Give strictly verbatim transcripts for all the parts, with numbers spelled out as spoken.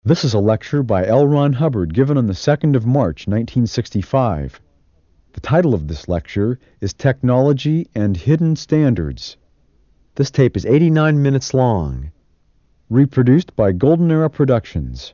This is a lecture by L. Ron Hubbard given on the second of March, nineteen sixty-five. The title of this lecture is Technology and Hidden Standards. This tape is eighty-nine minutes long. Reproduced by Golden Era Productions.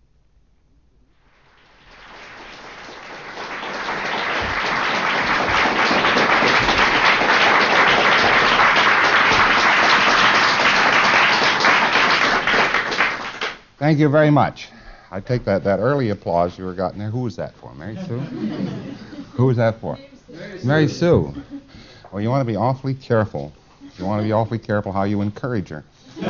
Thank you very much. I take that, that early applause you were gotten there. Who was that for? Mary Sue? Who was that for? Mary Sue. Mary Sue. Well, you want to be awfully careful. You want to be awfully careful how you encourage her.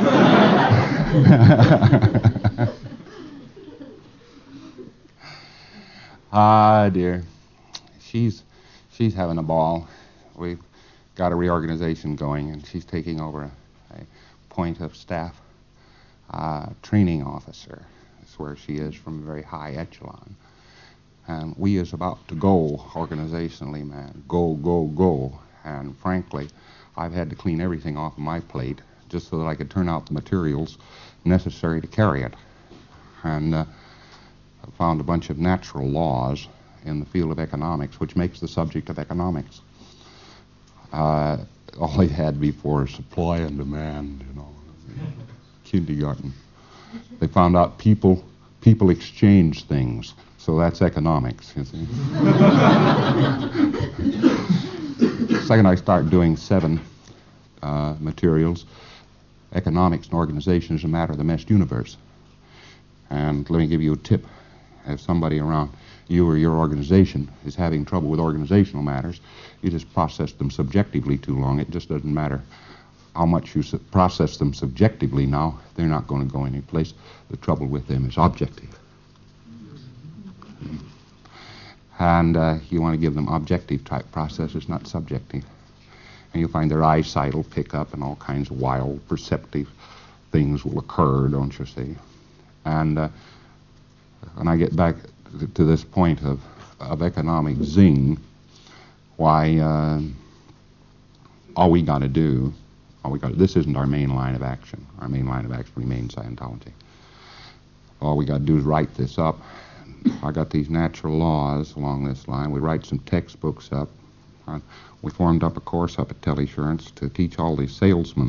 Ah, dear. She's she's having a ball. We've got a reorganization going, and she's taking over a, a point of staff uh, training officer. That's where she is, from a very high echelon. And we is about to go organizationally, man. Go, go, go. And frankly, I've had to clean everything off of my plate just so that I could turn out the materials necessary to carry it. And uh, I found a bunch of natural laws in the field of economics, which makes the subject of economics. Uh, all they had before is supply and demand, you know, kindergarten. They found out people people exchange things, so that's economics, you see. Second, I start doing seven uh, materials. Economics and organization is a matter of the meshed universe. And let me give you a tip. If somebody around you or your organization is having trouble with organizational matters, you just process them subjectively too long. It just doesn't matter how much you su- process them subjectively now. They're not going to go anyplace. The trouble with them is objective. And uh, you want to give them objective type processes, not subjective. And you'll find their eyesight will pick up and all kinds of wild perceptive things will occur, don't you see? And uh, when I get back to this point of, of economic zing, why uh, all we got to do, all we got this isn't our main line of action. Our main line of action remains Scientology. All we got to do is write this up. I got these natural laws along this line. We write some textbooks up. Uh, we formed up a course up at Telesurance to teach all these salesmen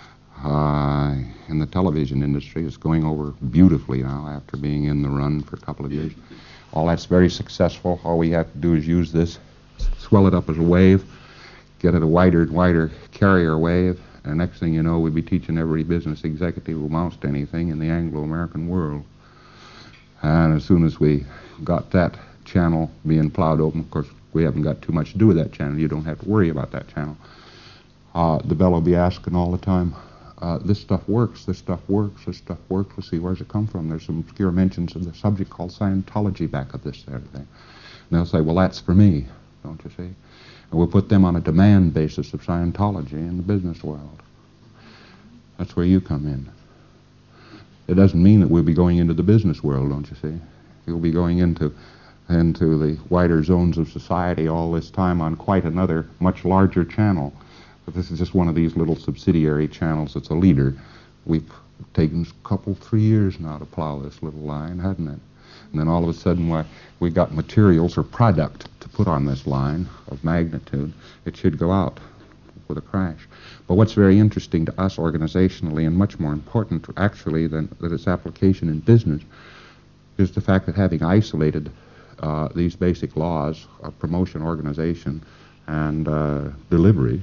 uh, in the television industry. It's going over beautifully now after being in the run for a couple of years. All that's very successful. All we have to do is use this, swell it up as a wave, get it a wider and wider carrier wave, and next thing you know, we'll be teaching every business executive who amounts to anything in the Anglo-American world. And as soon as we got that channel being plowed open, of course, we haven't got too much to do with that channel. You don't have to worry about that channel. Uh, the bell will be asking all the time, uh, this stuff works, this stuff works, this stuff works. Let's see, where's it come from? There's some obscure mentions of the subject called Scientology back of this there thing. And they'll say, well, that's for me, don't you see? And we'll put them on a demand basis of Scientology in the business world. That's where you come in. It doesn't mean that we'll be going into the business world, don't you see? We'll be going into into the wider zones of society all this time on quite another, much larger channel. But this is just one of these little subsidiary channels that's a leader. We've taken a couple, three years now to plow this little line, hasn't it? And then all of a sudden, why, we got materials or product to put on this line of magnitude. It should go out with a crash. But what's very interesting to us organizationally, and much more important actually than, than its application in business, is the fact that having isolated uh, these basic laws of promotion, organization, and uh, delivery,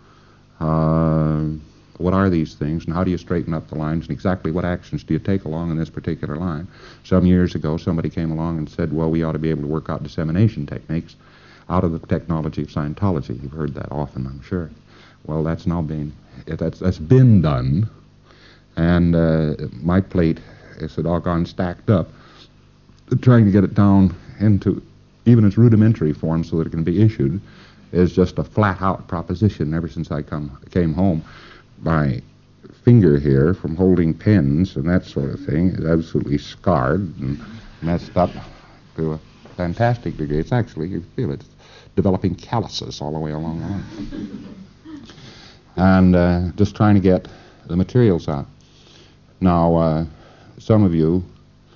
uh, what are these things, and how do you straighten up the lines, and exactly what actions do you take along in this particular line? Some years ago, somebody came along and said, well, we ought to be able to work out dissemination techniques out of the technology of Scientology. You've heard that often, I'm sure. Well, that's now been, that's, that's been done, and uh, my plate is so doggone stacked up, trying to get it down into even its rudimentary form so that it can be issued is just a flat-out proposition. Ever since I come came home, my finger here from holding pens and that sort of thing is absolutely scarred and messed up to a fantastic degree. It's actually, you feel it, it's developing calluses all the way along the line. And uh, just trying to get the materials out. Now, uh, some of you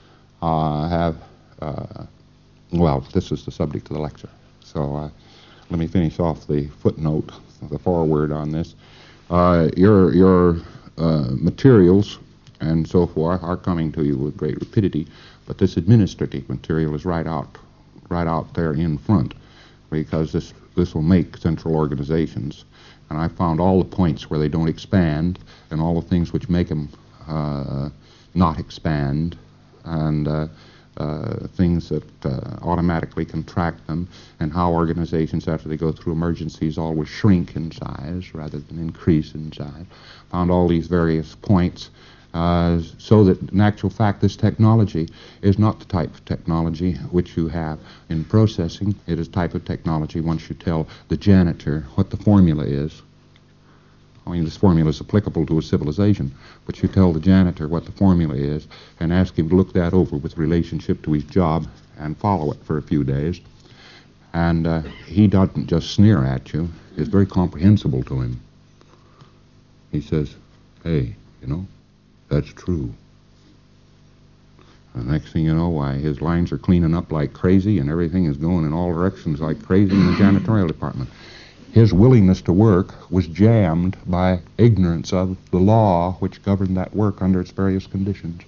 uh, have, uh, well, this is the subject of the lecture. So uh, let me finish off the footnote, the foreword on this. Uh, your your uh, materials and so forth are coming to you with great rapidity, but this administrative material is right out, right out there in front, because this this will make central organizations. And I found all the points where they don't expand, and all the things which make them uh, not expand, and uh, uh, things that uh, automatically contract them, and how organizations, after they go through emergencies, always shrink in size rather than increase in size. Found all these various points, uh, so that in actual fact this technology is not the type of technology which you have in processing. It is type of technology once you tell the janitor what the formula is. I mean, this formula is applicable to a civilization, but you tell the janitor what the formula is and ask him to look that over with relationship to his job and follow it for a few days. And uh, he doesn't just sneer at you. It's very comprehensible to him. He says, hey, you know, that's true. And the next thing you know, why, his lines are cleaning up like crazy and everything is going in all directions like crazy in the janitorial department. His willingness to work was jammed by ignorance of the law which governed that work under its various conditions.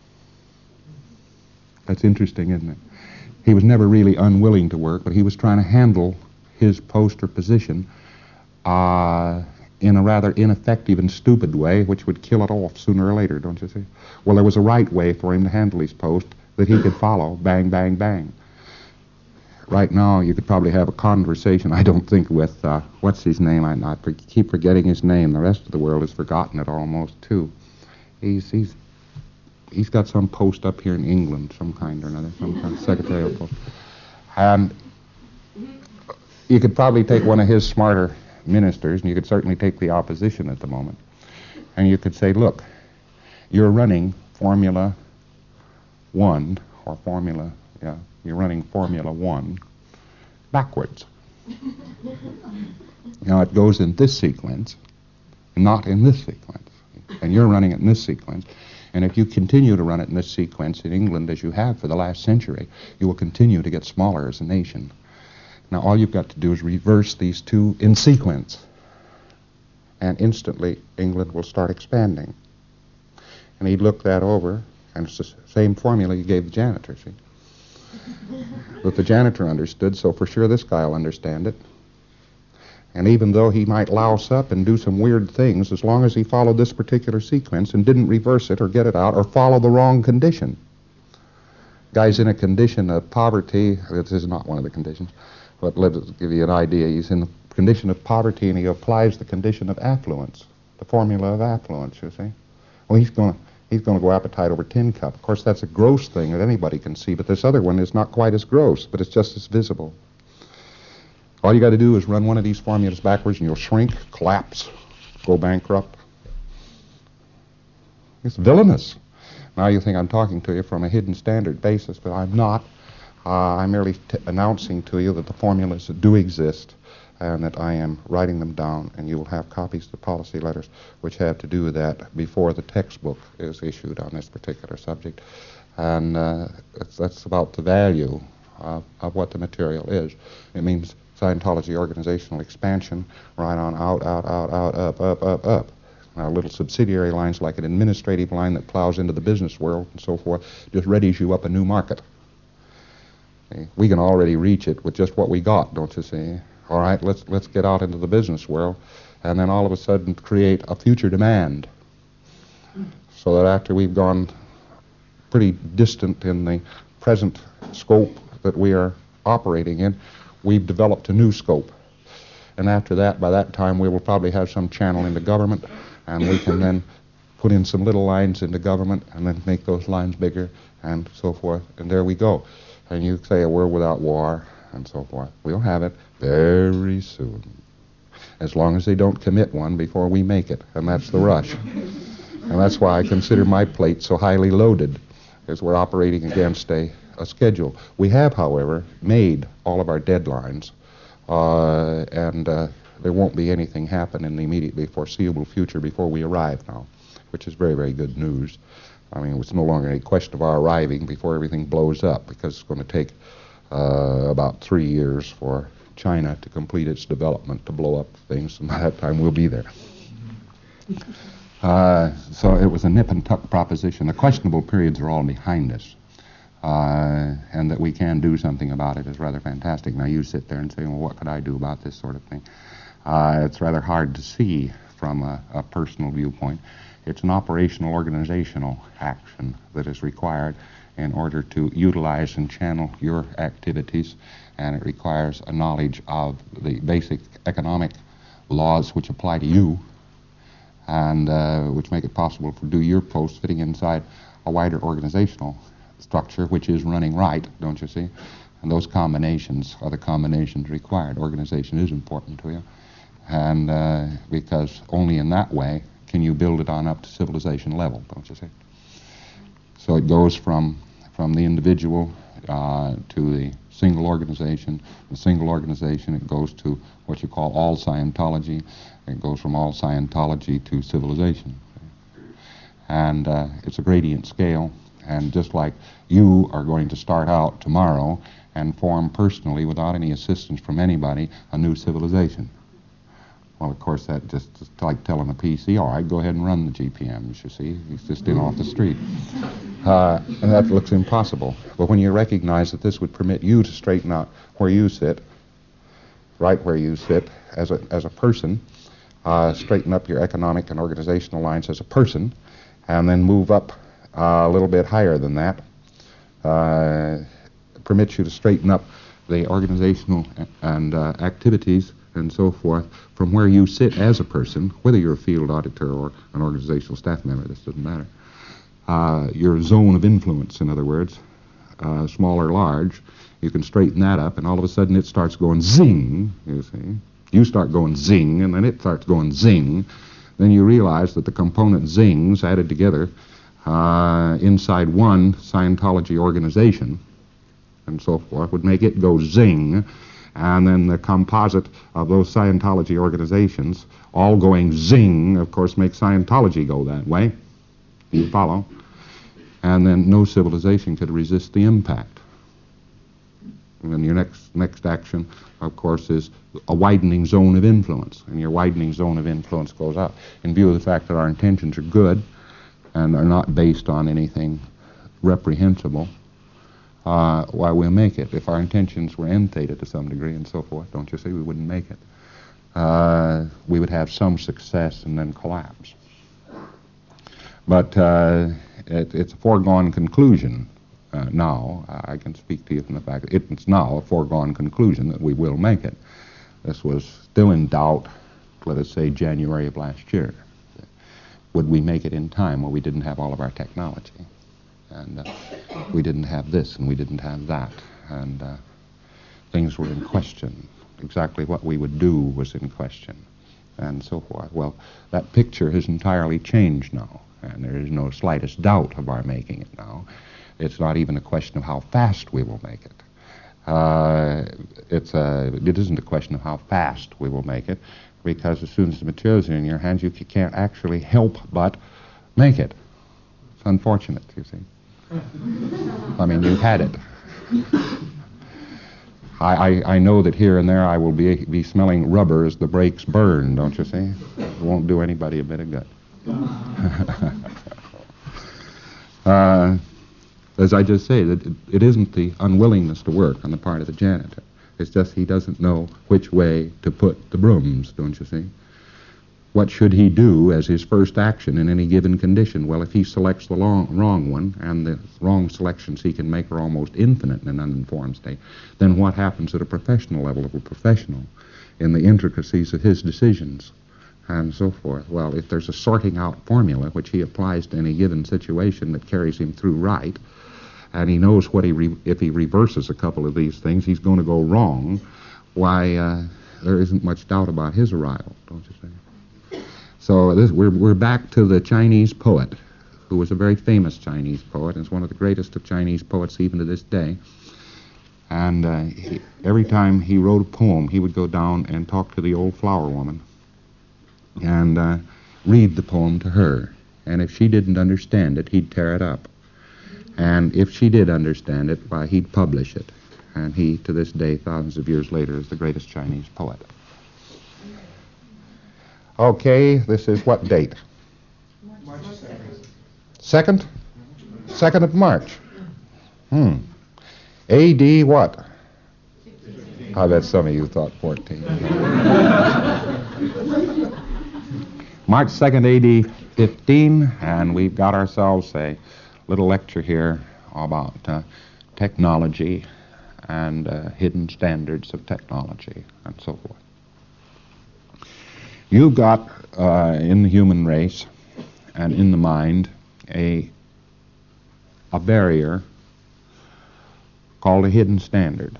That's interesting, isn't it? He was never really unwilling to work, but he was trying to handle his post or position uh, in a rather ineffective and stupid way, which would kill it off sooner or later, don't you see? Well, there was a right way for him to handle his post that he could follow, bang, bang, bang. Right now, you could probably have a conversation, I don't think, with, uh, what's his name? I, I for, keep forgetting his name. The rest of the world has forgotten it almost, too. He's, he's, he's got some post up here in England, some kind or another, some kind of secretarial post. And you could probably take one of his smarter ministers, and you could certainly take the opposition at the moment, and you could say, look, you're running Formula One, or Formula, yeah, you're running Formula One backwards. Now, it goes in this sequence, not in this sequence. And you're running it in this sequence. And if you continue to run it in this sequence in England as you have for the last century, you will continue to get smaller as a nation. Now, all you've got to do is reverse these two in sequence. And instantly, England will start expanding. And he'd look that over, and it's the same formula you gave the janitor, see? But the janitor understood, so for sure this guy will understand it. And even though he might louse up and do some weird things, as long as he followed this particular sequence and didn't reverse it or get it out or follow the wrong condition. Guy's in a condition of poverty. This is not one of the conditions, but let us give you an idea. He's in the condition of poverty and he applies the condition of affluence, the formula of affluence, you see. Well, he's going to He's going to go appetite over tin cup. Of course, that's a gross thing that anybody can see, but this other one is not quite as gross, but it's just as visible. All you got to do is run one of these formulas backwards and you'll shrink, collapse, go bankrupt. It's villainous. Now you think I'm talking to you from a hidden standard basis, but I'm not. Uh, I'm merely t- announcing to you that the formulas do exist and that I am writing them down, and you will have copies of the policy letters which have to do with that before the textbook is issued on this particular subject. And uh, it's, that's about the value of, of what the material is. It means Scientology organizational expansion right on out, out, out, out, up, up, up, up. Now, little subsidiary lines like an administrative line that plows into the business world and so forth just readies you up a new market. See, we can already reach it with just what we got, don't you see? All right, let's let's get out into the business world, and then all of a sudden create a future demand, so that after we've gone pretty distant in the present scope that we are operating in, we've developed a new scope. And after that, by that time, we will probably have some channel into government, and we can then put in some little lines into government, and then make those lines bigger, and so forth, and there we go. And you say a world without war, and so forth. We'll have it very soon, as long as they don't commit one before we make it, and that's the rush. And that's why I consider my plate so highly loaded, as we're operating against a, a schedule. We have, however, made all of our deadlines, uh, and uh, there won't be anything happen in the immediately foreseeable future before we arrive now, which is very, very good news. I mean, it's no longer a question of our arriving before everything blows up, because it's going to take uh, about three years for China to complete its development to blow up things, and by that time we'll be there. Uh, so it was a nip and tuck proposition. The questionable periods are all behind us, uh, and that we can do something about it is rather fantastic. Now you sit there and say, well, what could I do about this sort of thing? Uh, it's rather hard to see from a, a personal viewpoint. It's an operational, organizational action that is required in order to utilize and channel your activities, and it requires a knowledge of the basic economic laws which apply to you, and uh, which make it possible to do your post fitting inside a wider organizational structure which is running right, don't you see? And those combinations are the combinations required. Organization is important to you, and uh, because only in that way can you build it on up to civilization level, don't you see? So it goes from from the individual uh, to the single organization. The single organization, it goes to what you call all Scientology. It goes from all Scientology to civilization. And uh, it's a gradient scale. And just like you are going to start out tomorrow and form personally, without any assistance from anybody, a new civilization. Well, of course, that just is like telling a P C, all right, go ahead and run the G P Ms, you see. He's just in off the street. Uh, and that looks impossible. But when you recognize that this would permit you to straighten out where you sit, right where you sit as a, as a person, uh, straighten up your economic and organizational lines as a person, and then move up uh, a little bit higher than that, uh, permits you to straighten up the organizational and uh, activities and so forth from where you sit as a person, whether you're a field auditor or an organizational staff member, this doesn't matter. Uh, your zone of influence, in other words, uh, small or large, you can straighten that up, and all of a sudden it starts going zing, you see. You start going zing, and then it starts going zing. Then you realize that the component zings added together uh, inside one Scientology organization and so forth would make it go zing. And then the composite of those Scientology organizations all going zing, of course, makes Scientology go that way. You follow? And then no civilization could resist the impact. And then your next next action, of course, is a widening zone of influence. And your widening zone of influence goes up. In view of the fact that our intentions are good and are not based on anything reprehensible, Uh, why we'll make it. If our intentions were emptated to some degree and so forth, don't you see, we wouldn't make it. Uh, we would have some success and then collapse. But uh, it, it's a foregone conclusion uh, now. I can speak to you from the fact that it's now a foregone conclusion that we will make it. This was still in doubt, let us say, January of last year. Would we make it in time? Well, we didn't have all of our technology. And uh, we didn't have this, and we didn't have that, and uh, things were in question. Exactly what we would do was in question, and so forth. Well, that picture has entirely changed now, and there is no slightest doubt of our making it now. It's not even a question of how fast we will make it. Uh, it's a, it isn't a question of how fast we will make it, because as soon as the materials are in your hands, you can't actually help but make it. It's unfortunate, you see. I mean, you've had it. I, I, I know that here and there I will be be smelling rubber as the brakes burn, don't you see? It won't do anybody a bit of good. uh, as I just say, that it, it isn't the unwillingness to work on the part of the janitor. It's just he doesn't know which way to put the brooms, don't you see? What should he do as his first action in any given condition? Well, if he selects the long, wrong one, and the wrong selections he can make are almost infinite in an uninformed state, then what happens at a professional level of a professional in the intricacies of his decisions and so forth? Well, if there's a sorting out formula which he applies to any given situation that carries him through right, and he knows what he re- if he reverses a couple of these things, he's going to go wrong, why, uh, there isn't much doubt about his arrival, don't you think? So this, we're, we're back to the Chinese poet, who was a very famous Chinese poet, and is one of the greatest of Chinese poets even to this day. And uh, he, every time he wrote a poem, he would go down and talk to the old flower woman and uh, read the poem to her. And if she didn't understand it, he'd tear it up. And if she did understand it, why, he'd publish it. And he, to this day, thousands of years later, is the greatest Chinese poet. Okay, this is what date? March second. Second? Second of March. Hmm. A D what? I bet some of you thought fourteen. March second, A D fifteen, and we've got ourselves a little lecture here about uh, technology and uh, hidden standards of technology and so forth. You've got uh, in the human race and in the mind a a barrier called a hidden standard.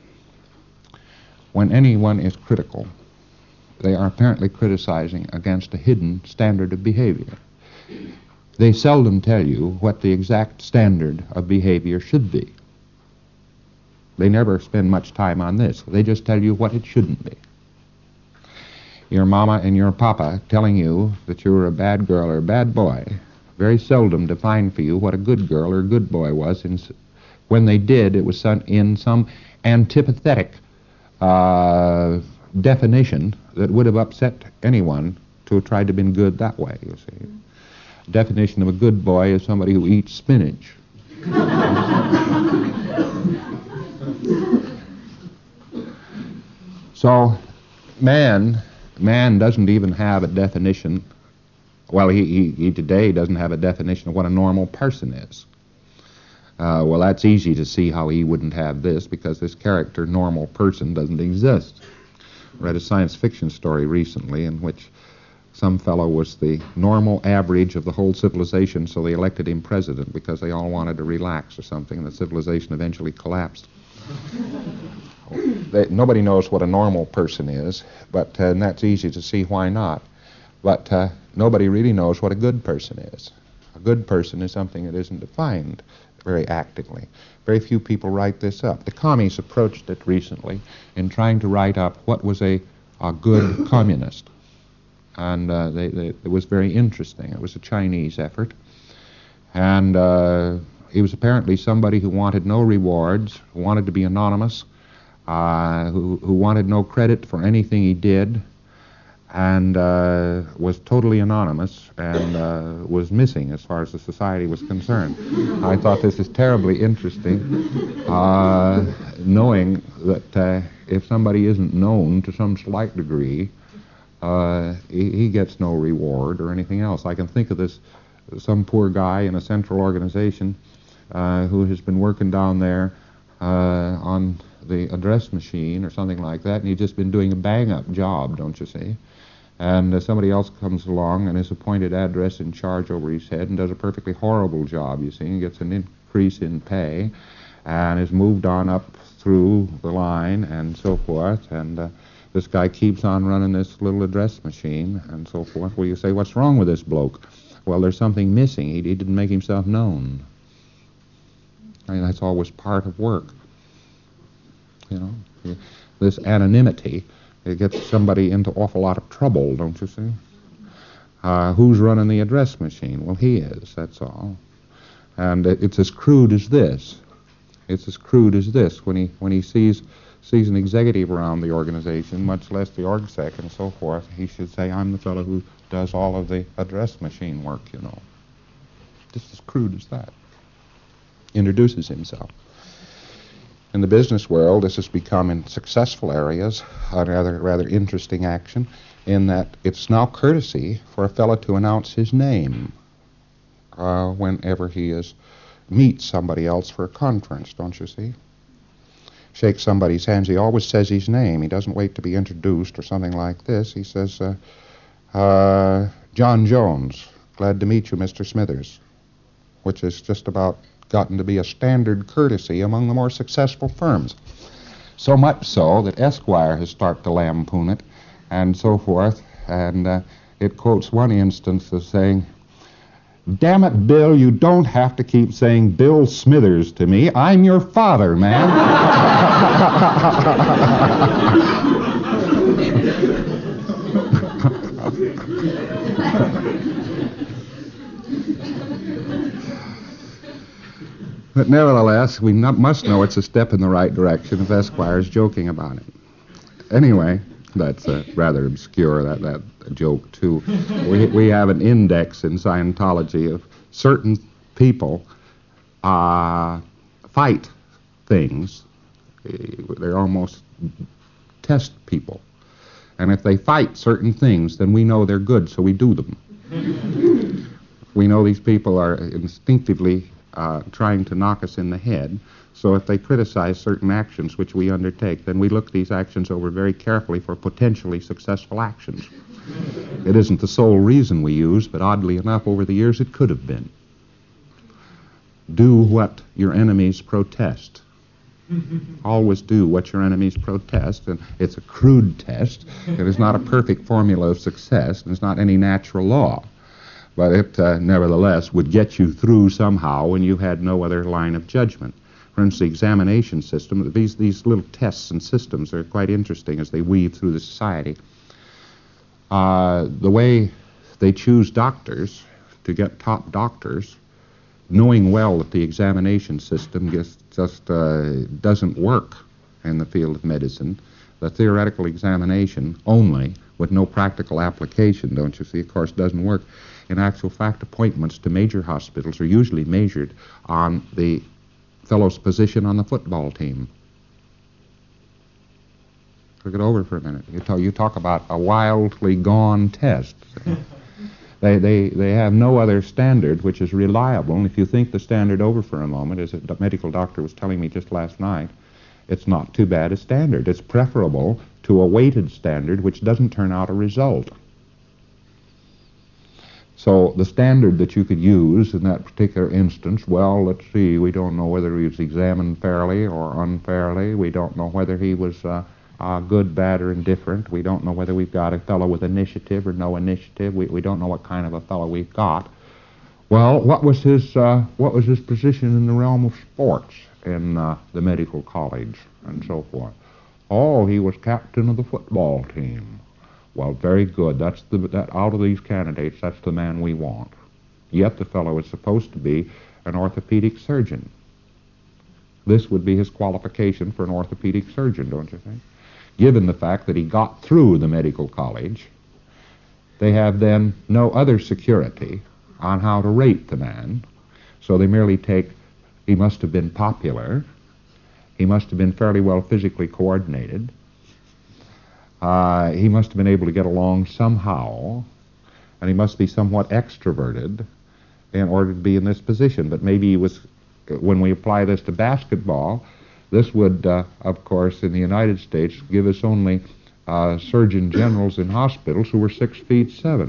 When anyone is critical, they are apparently criticizing against a hidden standard of behavior. They seldom tell you what the exact standard of behavior should be. They never spend much time on this. They just tell you what it shouldn't be. Your mama and your papa telling you that you were a bad girl or a bad boy very seldom defined for you what a good girl or a good boy was. In, when they did, it was some, in some antipathetic uh, definition that would have upset anyone to have tried to have been good that way, you see. Definition of a good boy is somebody who eats spinach. So, man, man doesn't even have a definition. Well, he, he, he today doesn't have a definition of what a normal person is. Uh, well, that's easy to see how he wouldn't have this, because this character, normal person, doesn't exist. I read a science fiction story recently in which some fellow was the normal average of the whole civilization, so they elected him president because they all wanted to relax or something, and the civilization eventually collapsed. They, nobody knows what a normal person is, but uh, and that's easy to see why not. But uh, nobody really knows what a good person is. A good person is something that isn't defined very actively. Very few people write this up. The commies approached it recently in trying to write up what was a, a good communist. And uh, they, they, it was very interesting. It was a Chinese effort. And uh, he was apparently somebody who wanted no rewards, who wanted to be anonymous, uh, who, who wanted no credit for anything he did, and uh, was totally anonymous and uh, was missing as far as the society was concerned. I thought this is terribly interesting, uh, knowing that uh, if somebody isn't known to some slight degree, uh, he, he gets no reward or anything else. I can think of this, some poor guy in a central organization uh, who has been working down there uh, on the address machine or something like that, and he's just been doing a bang-up job, don't you see? And uh, somebody else comes along and is appointed address in charge over his head and does a perfectly horrible job, you see, and gets an increase in pay and is moved on up through the line and so forth, and uh, this guy keeps on running this little address machine and so forth. Well, you say, what's wrong with this bloke? Well, there's something missing. He, he didn't make himself known. I mean, that's always part of work. You know, this anonymity, it gets somebody into awful lot of trouble, don't you see? Uh, who's running the address machine? Well, he is, that's all. And it, it's as crude as this. It's as crude as this. When he when he sees sees an executive around the organization, much less the orgsec and so forth, he should say, I'm the fellow who does all of the address machine work, you know. Just as crude as that. Introduces himself. In the business world, this has become, in successful areas, a rather, rather interesting action, in that it's now courtesy for a fellow to announce his name uh, whenever he is meets somebody else for a conference, don't you see? Shakes somebody's hands, he always says his name. He doesn't wait to be introduced or something like this. He says, uh, uh, John Jones, glad to meet you, Mister Smithers, which is just about gotten to be a standard courtesy among the more successful firms. So much so that Esquire has started to lampoon it and so forth, and uh, it quotes one instance as saying, damn it, Bill, you don't have to keep saying Bill Smithers to me. I'm your father, man. But nevertheless, we not, must know it's a step in the right direction if Esquire's joking about it. Anyway, that's uh, rather obscure, that, that joke, too. We, we have an index in Scientology of certain people uh, fight things. They're almost test people. And if they fight certain things, then we know they're good, so we do them. We know these people are instinctively uh, trying to knock us in the head, so if they criticize certain actions which we undertake, then we look these actions over very carefully for potentially successful actions. It isn't the sole reason we use, but oddly enough, over the years it could have been. Do what your enemies protest. Always do what your enemies protest, and it's a crude test. It is not a perfect formula of success, and it's not any natural law. But it, uh, nevertheless, would get you through somehow when you had no other line of judgment. For instance, the examination system, these, these little tests and systems are quite interesting as they weave through the society. Uh, the way they choose doctors to get top doctors, knowing well that the examination system just, just uh, doesn't work in the field of medicine, the theoretical examination only, with no practical application, don't you see, of course, doesn't work. In actual fact, appointments to major hospitals are usually measured on the fellow's position on the football team. Look it over for a minute. You talk, you talk about a wildly gone test. They, they, they have no other standard which is reliable, and if you think the standard over for a moment, as a medical doctor was telling me just last night, it's not too bad a standard. It's preferable to a weighted standard which doesn't turn out a result. So the standard that you could use in that particular instance, well, let's see, we don't know whether he was examined fairly or unfairly. We don't know whether he was uh, uh, good, bad, or indifferent. We don't know whether we've got a fellow with initiative or no initiative. We, we don't know what kind of a fellow we've got. Well, what was his uh, what was his position in the realm of sports in uh, the medical college and so forth? Oh, he was captain of the football team. Well, very good. That's the that out of these candidates, that's the man we want. Yet the fellow is supposed to be an orthopedic surgeon. This would be his qualification for an orthopedic surgeon, don't you think? Given the fact that he got through the medical college, they have then no other security on how to rate the man. So they merely take, he must have been popular, he must have been fairly well physically coordinated, Uh, he must have been able to get along somehow, and he must be somewhat extroverted in order to be in this position. But maybe he was, when we apply this to basketball, this would, uh, of course, in the United States, give us only uh, surgeon generals in hospitals who were six feet seven.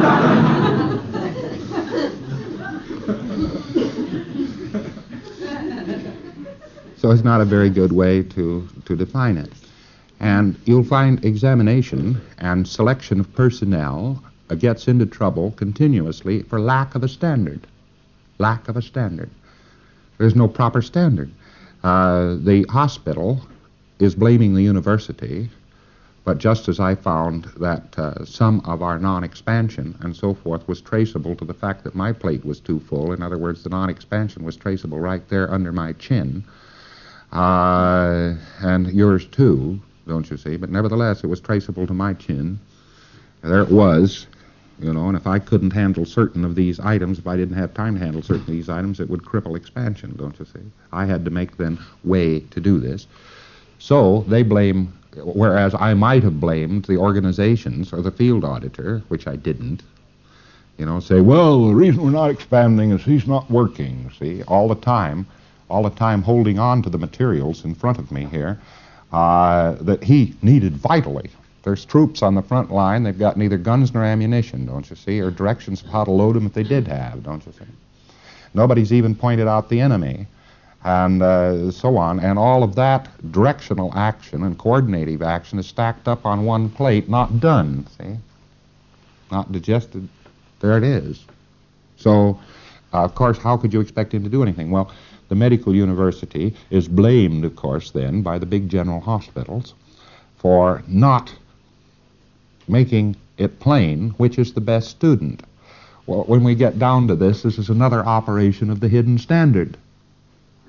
So it's not a very good way to, to define it. And you'll find examination and selection of personnel uh, gets into trouble continuously for lack of a standard. Lack of a standard. There's no proper standard. Uh, the hospital is blaming the university, but just as I found that uh, some of our non-expansion and so forth was traceable to the fact that my plate was too full, in other words, the non-expansion was traceable right there under my chin, uh, and yours too, don't you see? But nevertheless, it was traceable to my chin. There it was, you know, and if I couldn't handle certain of these items, if I didn't have time to handle certain of these items, it would cripple expansion, don't you see? I had to make then way to do this. So they blame, whereas I might have blamed the organizations or the field auditor, which I didn't, you know, say, well, the reason we're not expanding is he's not working, see, all the time, all the time holding on to the materials in front of me here, Uh, that he needed vitally. There's troops on the front line. They've got neither guns nor ammunition, don't you see, or directions of how to load them if they did have, don't you see. Nobody's even pointed out the enemy, and uh, so on. And all of that directional action and coordinative action is stacked up on one plate, not done, see, not digested. There it is. So, uh, of course, how could you expect him to do anything? Well, the medical university is blamed, of course, then, by the big general hospitals for not making it plain which is the best student. Well, when we get down to this, this is another operation of the hidden standard.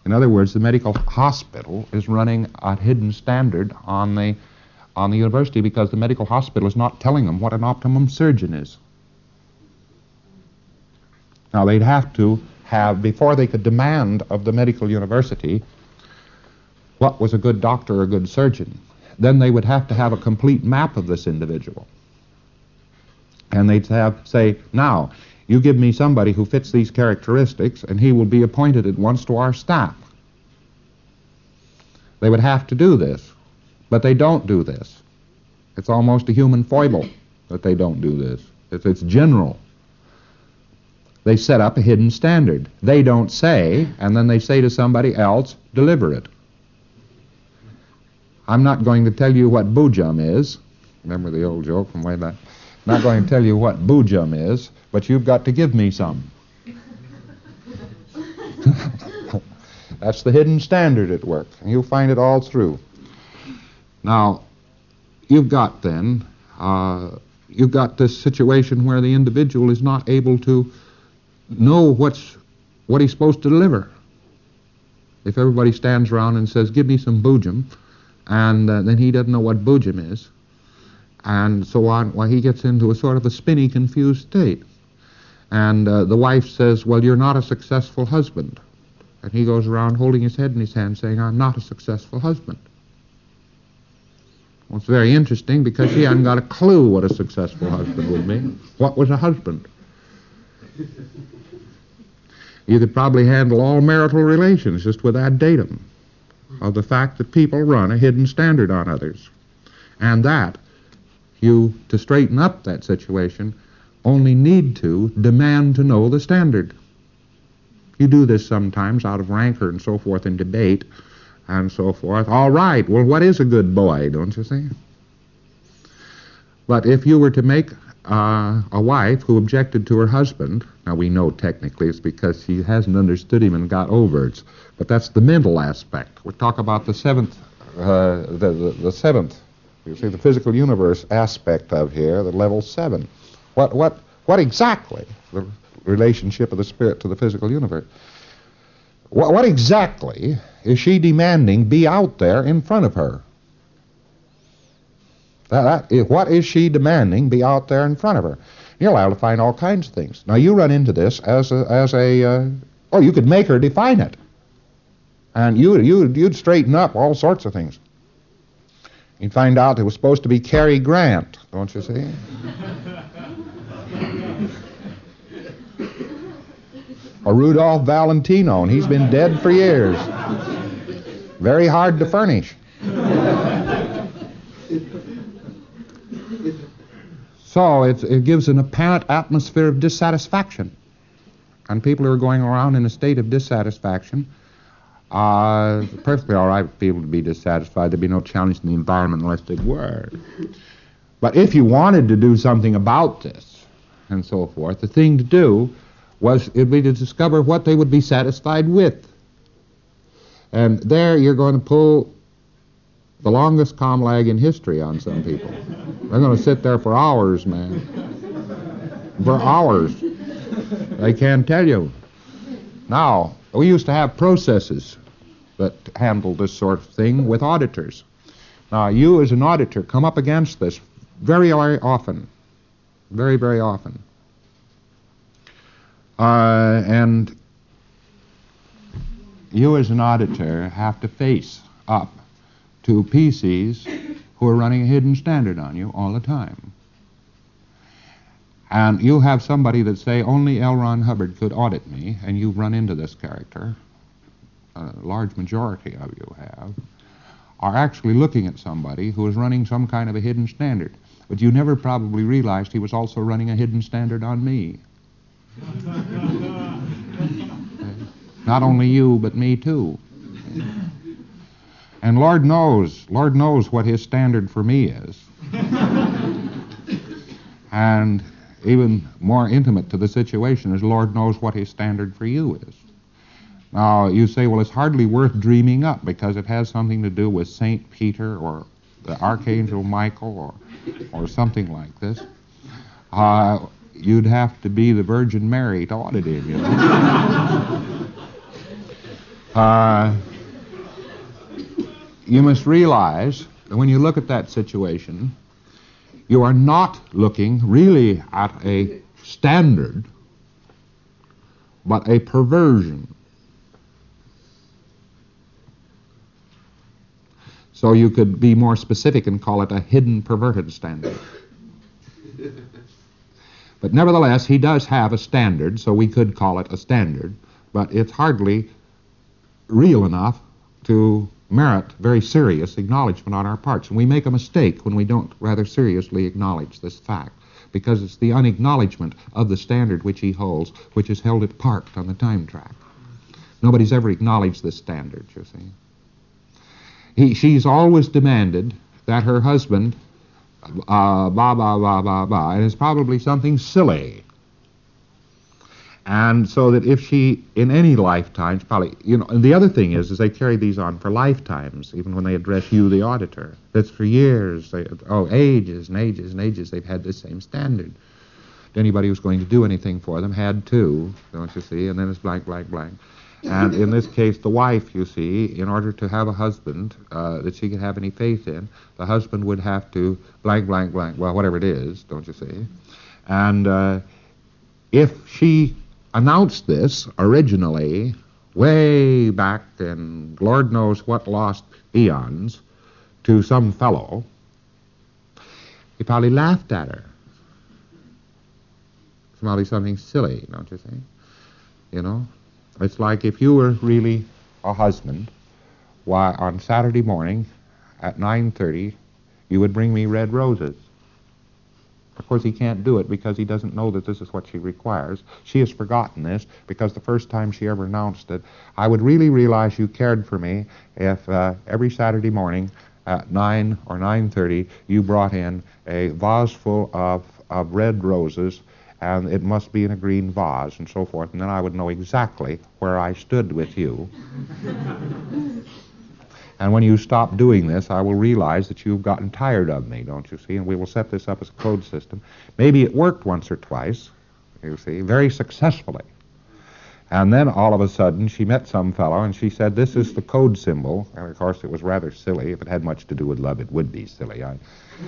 In other words, the medical hospital is running a hidden standard on the on the university because the medical hospital is not telling them what an optimum surgeon is. Now, they'd have to have, before they could demand of the medical university what was a good doctor or a good surgeon, then they would have to have a complete map of this individual. And they'd have, say, now, you give me somebody who fits these characteristics, and he will be appointed at once to our staff. They would have to do this, but they don't do this. It's almost a human foible that they don't do this. It's, it's general. They set up a hidden standard. They don't say, and then they say to somebody else, deliver it. I'm not going to tell you what boojum is. Remember the old joke from way back? I'm not going to tell you what boojum is, but you've got to give me some. That's the hidden standard at work, and you'll find it all through. Now, you've got then, uh, you've got this situation where the individual is not able to know what's what he's supposed to deliver. If everybody stands around and says, give me some boojum, and uh, then he doesn't know what boojum is, and so on, well, he gets into a sort of a spinny, confused state. And uh, the wife says, well, you're not a successful husband. And he goes around holding his head in his hand saying, I'm not a successful husband. Well, it's very interesting because she hadn't got a clue what a successful husband would be. What was a husband? You could probably handle all marital relations just with that datum of the fact that people run a hidden standard on others. And that, you, to straighten up that situation, only need to demand to know the standard. You do this sometimes out of rancor and so forth in debate and so forth. All right, well, what is a good boy, don't you see? But if you were to make uh, a wife who objected to her husband, now we know technically it's because she hasn't understood him and got overts, but that's the mental aspect. We talk about the seventh, uh, the, the, the seventh, you see, the physical universe aspect of here, the level seven. What, what, what exactly? The relationship of the spirit to the physical universe. What, what exactly is she demanding be out there in front of her? That, that, what is she demanding be out there in front of her? You're allowed to find all kinds of things. Now, you run into this as a, as a uh, oh, you could make her define it. And you, you, you'd straighten up all sorts of things. You'd find out it was supposed to be Cary Grant, don't you see? Or Rudolph Valentino, and he's been dead for years. Very hard to furnish. So it, it gives an apparent atmosphere of dissatisfaction. And people who are going around in a state of dissatisfaction, uh, perfectly all right for people to be dissatisfied. There'd be no challenge in the environment unless they were. But if you wanted to do something about this, and so forth, the thing to do was it'd be to discover what they would be satisfied with. And there you're going to pull the longest comm lag in history on some people. They're going to sit there for hours, man. For hours. They can't tell you. Now, we used to have processes that handled this sort of thing with auditors. Now, you as an auditor come up against this very, very often. Very, very often. Uh, and you as an auditor have to face up to P Cs who are running a hidden standard on you all the time. And you have somebody that say, only L. Ron Hubbard could audit me, and you run into this character, a large majority of you have, are actually looking at somebody who is running some kind of a hidden standard. But you never probably realized he was also running a hidden standard on me. Not only you, but me too. And Lord knows, Lord knows what his standard for me is. And even more intimate to the situation is Lord knows what his standard for you is. Now, you say, well, it's hardly worth dreaming up because it has something to do with Saint Peter or the Archangel Michael or, or something like this. Uh, you'd have to be the Virgin Mary to audit him, you know. Uh, you must realize that when you look at that situation, you are not looking really at a standard, but a perversion. So you could be more specific and call it a hidden perverted standard. But nevertheless, he does have a standard, so we could call it a standard, but it's hardly real enough to merit very serious acknowledgement on our parts. And we make a mistake when we don't rather seriously acknowledge this fact, because it's the unacknowledgement of the standard which he holds which has held it parked on the time track. Nobody's ever acknowledged this standard, you see. He, she's always demanded that her husband, uh, blah, blah, blah, blah, blah, and it's probably something silly. And so that if she, in any lifetimes, probably, you know, and the other thing is, is they carry these on for lifetimes, even when they address you, the auditor. That's for years, they, oh, ages and ages and ages, they've had this same standard. Anybody who's going to do anything for them had to, don't you see, and then it's blank, blank, blank. And in this case, the wife, you see, in order to have a husband uh, that she could have any faith in, the husband would have to blank, blank, blank, well, whatever it is, don't you see. And uh, if she announced this originally, way back in Lord knows what lost eons, to some fellow, he probably laughed at her. It's probably something silly, don't you think? You know? It's like if you were really a husband, why, on Saturday morning at nine thirty, you would bring me red roses. Of course, he can't do it because he doesn't know that this is what she requires. She has forgotten this because the first time she ever announced it, I would really realize you cared for me if uh, every Saturday morning at nine or nine thirty, you brought in a vase full of, of red roses, and it must be in a green vase, and so forth, and then I would know exactly where I stood with you. And when you stop doing this, I will realize that you've gotten tired of me, don't you see? And we will set this up as a code system. Maybe it worked once or twice, you see, very successfully. And then all of a sudden she met some fellow and she said, this is the code symbol. And of course it was rather silly. If it had much to do with love, it would be silly. I,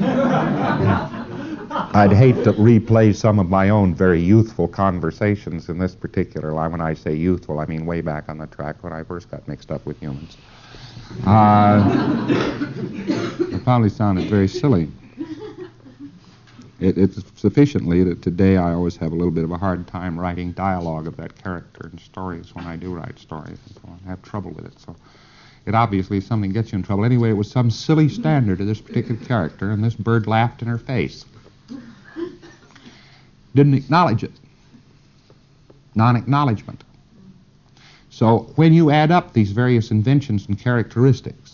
I'd hate to replay some of my own very youthful conversations in this particular line. When I say youthful, I mean way back on the track when I first got mixed up with humans. Uh, it probably sounded very silly. It, it's sufficiently that today I always have a little bit of a hard time writing dialogue of that character in stories when I do write stories. And so on. I have trouble with it. So it obviously is something that gets you in trouble. Anyway, it was some silly standard of this particular character, and this bird laughed in her face. Didn't acknowledge it. Non-acknowledgement. So when you add up these various inventions and characteristics,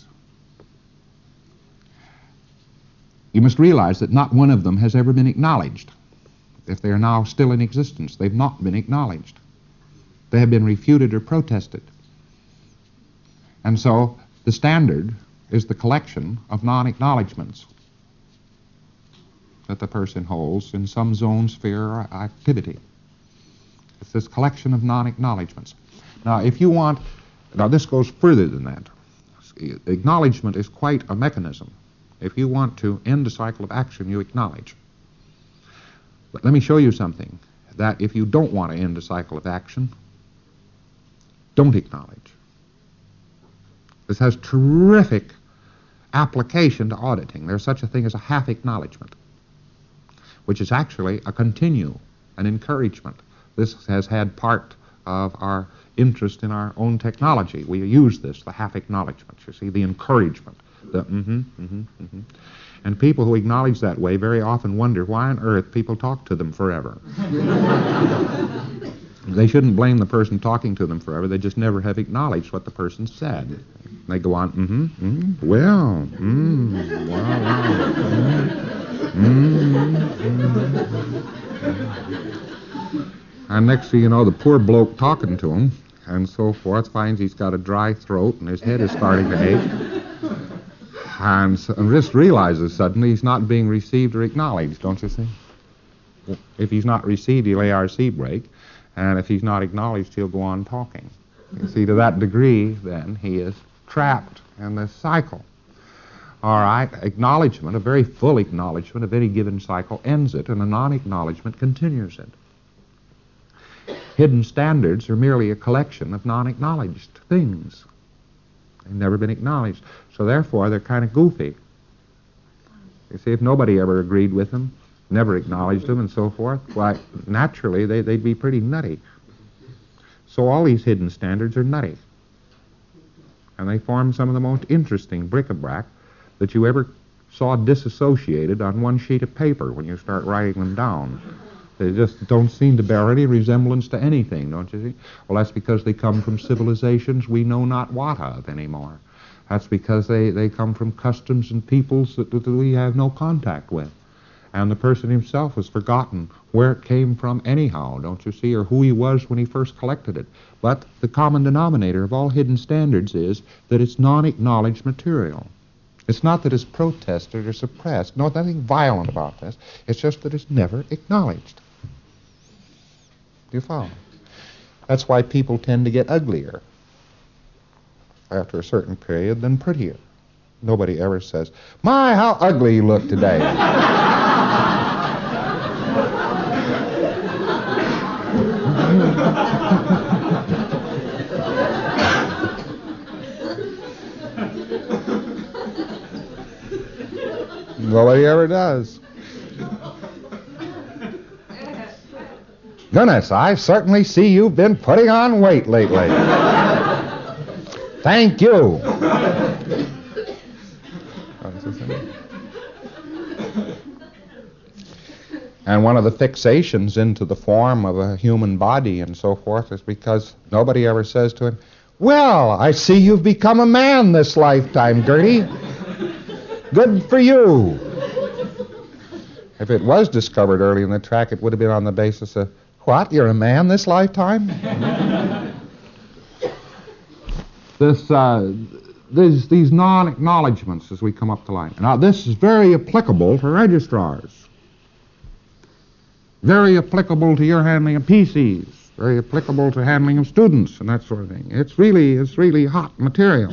you must realize that not one of them has ever been acknowledged. If they are now still in existence, they've not been acknowledged. They have been refuted or protested. And so the standard is the collection of non-acknowledgments that the person holds in some zone, sphere, or activity. It's this collection of non-acknowledgments. Now, if you want, now this goes further than that. Acknowledgement is quite a mechanism. If you want to end a cycle of action, you acknowledge. But let me show you something, that if you don't want to end a cycle of action, don't acknowledge. This has terrific application to auditing. There's such a thing as a half acknowledgement, which is actually a continue, an encouragement. This has had part of our interest in our own technology. We use this, the half acknowledgement, you see, the encouragement. The mm-hmm, mm-hmm, mm-hmm. And people who acknowledge that way very often wonder why on earth people talk to them forever. They shouldn't blame the person talking to them forever. They just never have acknowledged what the person said. They go on, mm-hmm, mm-hmm, well, mm, wow, wow, mm, mm, mm. And next thing you know, the poor bloke talking to him and so forth finds he's got a dry throat and his head is starting to ache. And, so, and just realizes suddenly he's not being received or acknowledged, don't you see? If he's not received, he'll A R C break, and if he's not acknowledged, he'll go on talking. You see, to that degree, then, he is trapped in this cycle. All right, acknowledgement, a very full acknowledgement of any given cycle ends it, and a non-acknowledgement continues it. Hidden standards are merely a collection of non-acknowledged things. They've never been acknowledged. So therefore, they're kind of goofy. You see, if nobody ever agreed with them, never acknowledged them, and so forth, why, naturally, they, they'd be pretty nutty. So all these hidden standards are nutty. And they form some of the most interesting bric-a-brac that you ever saw disassociated on one sheet of paper when you start writing them down. They just don't seem to bear any resemblance to anything, don't you see? Well, that's because they come from civilizations we know not what of anymore. That's because they, they come from customs and peoples that, that we have no contact with. And the person himself has forgotten where it came from anyhow, don't you see, or who he was when he first collected it. But the common denominator of all hidden standards is that it's non-acknowledged material. It's not that it's protested or suppressed. No, nothing violent about this. It's just that it's never acknowledged. Do you follow? That's why people tend to get uglier after a certain period than prettier. Nobody ever says, "My, how ugly you look today." Nobody ever does. Goodness, I certainly see you've been putting on weight lately. Thank you. And one of the fixations into the form of a human body and so forth is because nobody ever says to him, "Well, I see you've become a man this lifetime, Gertie. Good for you." If it was discovered early in the track, it would have been on the basis of, "What, you're a man this lifetime?" this, uh, these, these non-acknowledgments as we come up the line. Now, this is very applicable to registrars. Very applicable to your handling of P Cs. Very applicable to handling of students and that sort of thing. It's really, it's really hot material.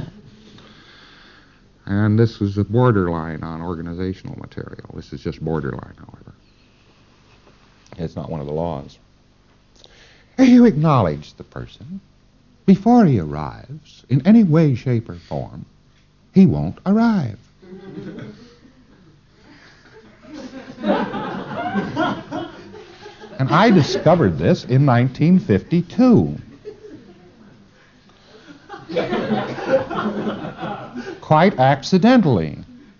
And this is a borderline on organizational material. This is just borderline, however. It's not one of the laws. If you acknowledge the person before he arrives in any way, shape, or form, he won't arrive. And I discovered this in nineteen fifty-two. Quite accidentally.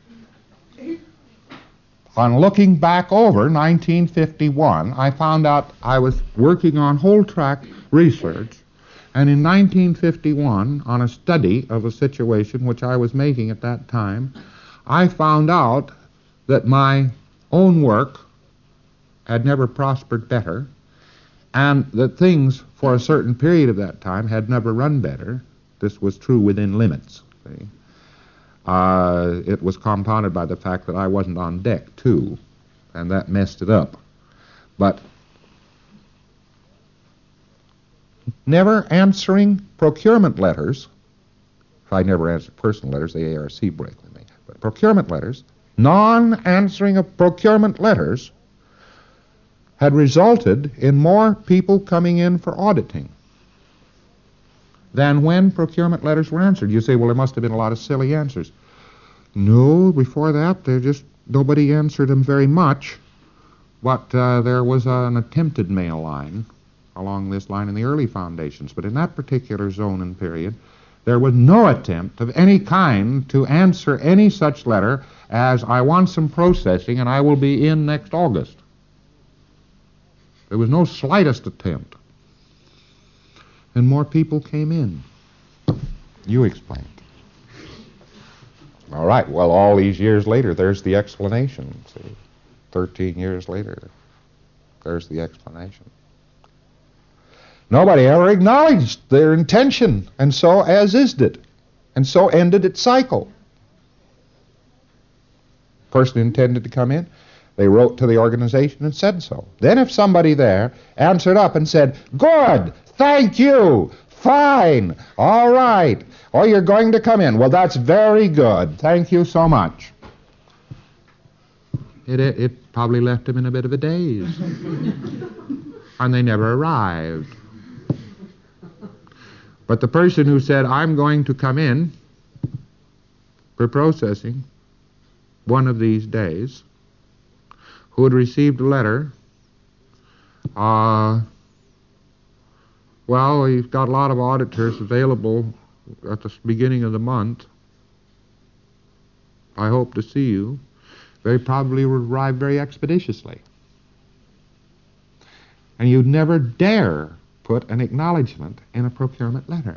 On looking back over nineteen fifty-one, I found out I was working on whole track research, and in nineteen fifty-one, on a study of a situation which I was making at that time, I found out that my own work had never prospered better, and that things for a certain period of that time had never run better. This was true within limits. See? Uh, it was compounded by the fact that I wasn't on deck, too, and that messed it up. But never answering procurement letters, I never answered personal letters, the A R C break with me, but procurement letters, non-answering of procurement letters had resulted in more people coming in for auditing than when procurement letters were answered. You say, well, there must have been a lot of silly answers. No, before that, there just nobody answered them very much, but uh, there was uh, an attempted mail line along this line in the early foundations. But in that particular zone and period, there was no attempt of any kind to answer any such letter as, "I want some processing and I will be in next August." There was no slightest attempt. And more people came in. You explained. All right, well, all these years later, there's the explanation. See, thirteen years later, there's the explanation. Nobody ever acknowledged their intention, and so as is it, and so ended its cycle. Person intended to come in, they wrote to the organization and said so. Then if somebody there answered up and said, "Good, thank you, Fine. All right. Oh, you're going to come in. Well, that's very good. Thank you so much. It, it, it probably left him in a bit of a daze. And they never arrived. But the person who said, I'm going to come in for processing one of these days, who had received a letter, uh, well, we've got a lot of auditors available at the beginning of the month. I hope to see you. Very probably will arrive very expeditiously. And you'd never dare put an acknowledgement in a procurement letter.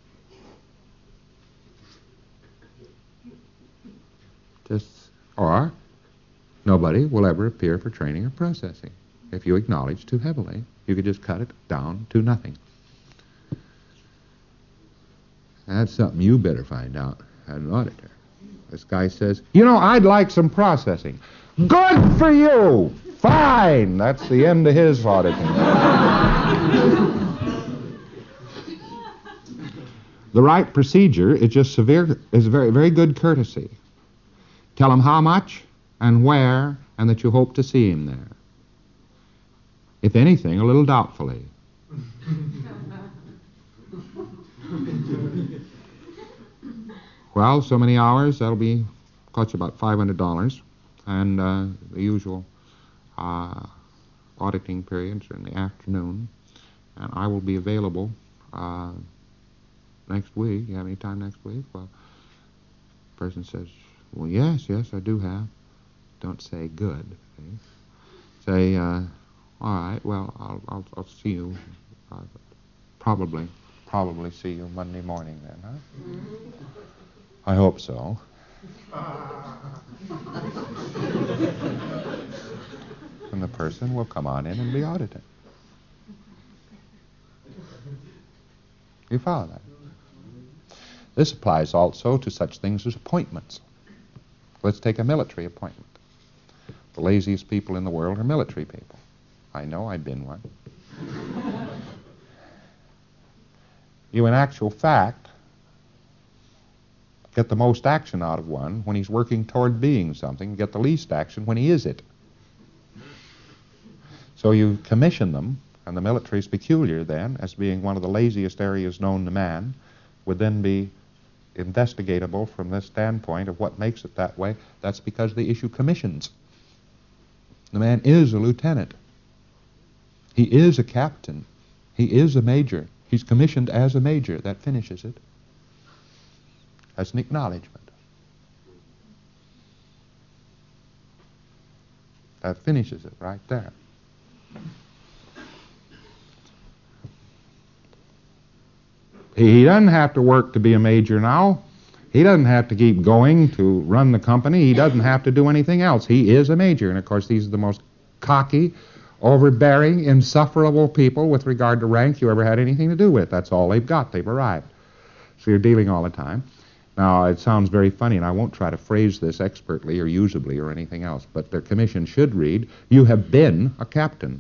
Just, or nobody will ever appear for training or processing. If you acknowledge too heavily, you could just cut it down to nothing. That's something you better find out as an auditor. This guy says, you know, I'd like some processing. Good for you! Fine! That's the end of his auditing. The right procedure is just severe, is very, very good courtesy. Tell him how much and where, and that you hope to see him there. If anything, a little doubtfully. Well, so many hours, that'll be, cost you about five hundred dollars. And uh, the usual uh, auditing periods are in the afternoon. And I will be available uh, next week. You have any time next week? Well, the person says, well, yes, yes, I do have. Don't say good. See? Say, uh, all right, well, I'll, I'll, I'll see you. Uh, probably, probably see you Monday morning then, huh? I hope so. And the person will come on in and be audited. You follow that? This applies also to such things as appointments. Let's take a military appointment. The laziest people in the world are military people. I know, I've been one. You, in actual fact, get the most action out of one when he's working toward being something, get the least action when he is it. So you commission them, and the military is peculiar then, as being one of the laziest areas known to man, would then be investigatable from this standpoint of what makes it that way. That's because they issue commissions. The man is a lieutenant. He is a captain. He is a major. He's commissioned as a major. That finishes it. That's an acknowledgement. That finishes it right there. He doesn't have to work to be a major now. He doesn't have to keep going to run the company. He doesn't have to do anything else. He is a major. And, of course, these are the most cocky, overbearing, insufferable people with regard to rank you ever had anything to do with. That's all they've got. They've arrived. So you're dealing all the time. Now, it sounds very funny, and I won't try to phrase this expertly or usably or anything else, but their commission should read, you have been a captain.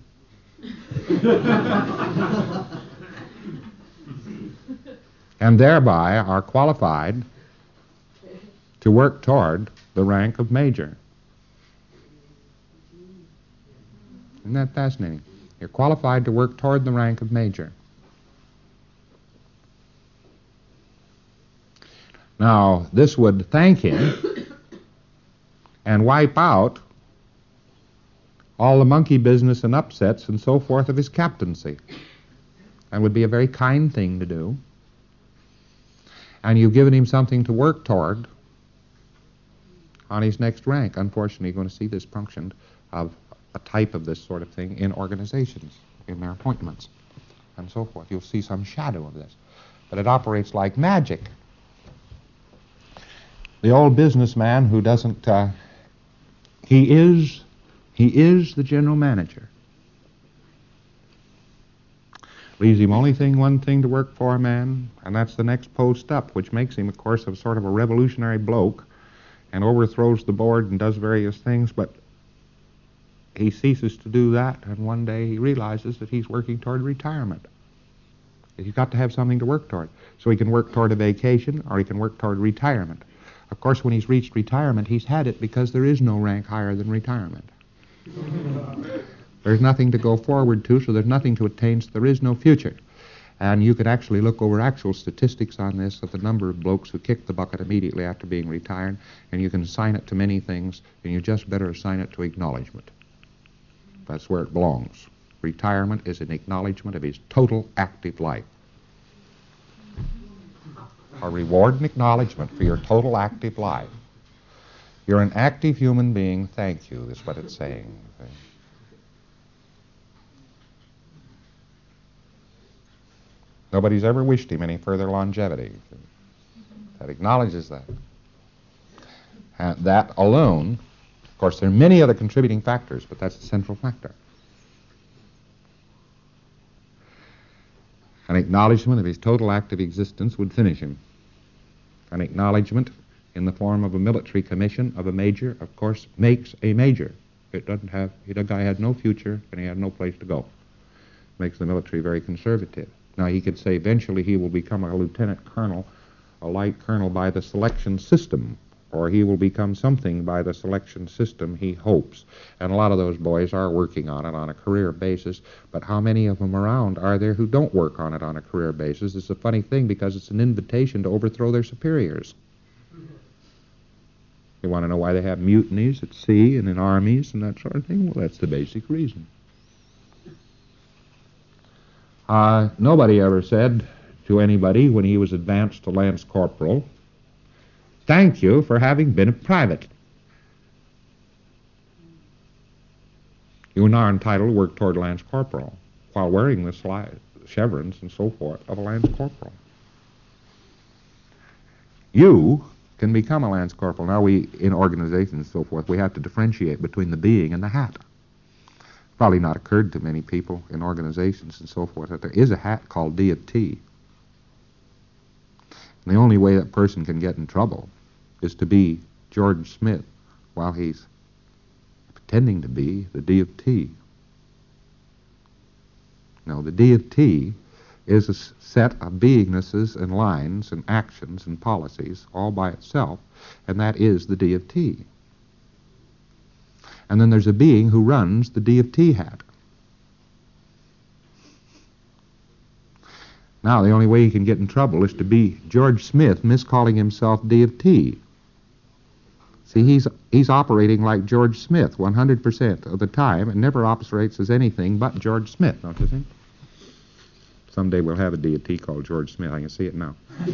And thereby are qualified to work toward the rank of major. Isn't that fascinating? You're qualified to work toward the rank of major. Now, this would thank him and wipe out all the monkey business and upsets and so forth of his captaincy. That would be a very kind thing to do. And you've given him something to work toward on his next rank. Unfortunately, you're going to see this functioned of a type of this sort of thing in organizations, in their appointments, and so forth. You'll see some shadow of this. But it operates like magic. The old businessman who doesn't, uh, he is, he is the general manager. Leaves him only thing, one thing to work for, man, and that's the next post up, which makes him, of course, a sort of a revolutionary bloke and overthrows the board and does various things, but he ceases to do that, and one day he realizes that he's working toward retirement. He's got to have something to work toward. So he can work toward a vacation or he can work toward retirement. Of course, when he's reached retirement, he's had it because there is no rank higher than retirement. There's nothing to go forward to, so there's nothing to attain, so there is no future. And you could actually look over actual statistics on this of the number of blokes who kick the bucket immediately after being retired, and you can assign it to many things, and you just better assign it to acknowledgement. That's where it belongs. Retirement is an acknowledgement of his total active life. A reward and acknowledgement for your total active life. You're an active human being, thank you, is what it's saying. Nobody's ever wished him any further longevity. That acknowledges that. And that alone, of course, there are many other contributing factors, but that's the central factor. An acknowledgement of his total active existence would finish him. An acknowledgement in the form of a military commission of a major, of course, makes a major. It doesn't have, the guy had no future and he had no place to go. Makes the military very conservative. Now, he could say eventually he will become a lieutenant colonel, a light colonel by the selection system, or he will become something by the selection system, he hopes. And a lot of those boys are working on it on a career basis, but how many of them around are there who don't work on it on a career basis? It's a funny thing because it's an invitation to overthrow their superiors. You want to know why they have mutinies at sea and in armies and that sort of thing? Well, that's the basic reason. Uh, nobody ever said to anybody when he was advanced to Lance Corporal, "Thank you for having been a private." You are now entitled to work toward Lance Corporal while wearing the sli- chevrons and so forth of a Lance Corporal. You can become a Lance Corporal. Now, we, in organizations and so forth, we have to differentiate between the being and the hat. Probably not occurred to many people in organizations and so forth that there is a hat called D of T. And the only way that person can get in trouble is to be George Smith while he's pretending to be the D of T. No, the D of T is a set of beingnesses and lines and actions and policies all by itself, and that is the D of T. And then there's a being who runs the D of T hat. Now, the only way he can get in trouble is to be George Smith miscalling himself D of T. See, he's, he's operating like George Smith one hundred percent of the time and never operates as anything but George Smith, don't you think? Someday we'll have a D of T called George Smith. I can see it now.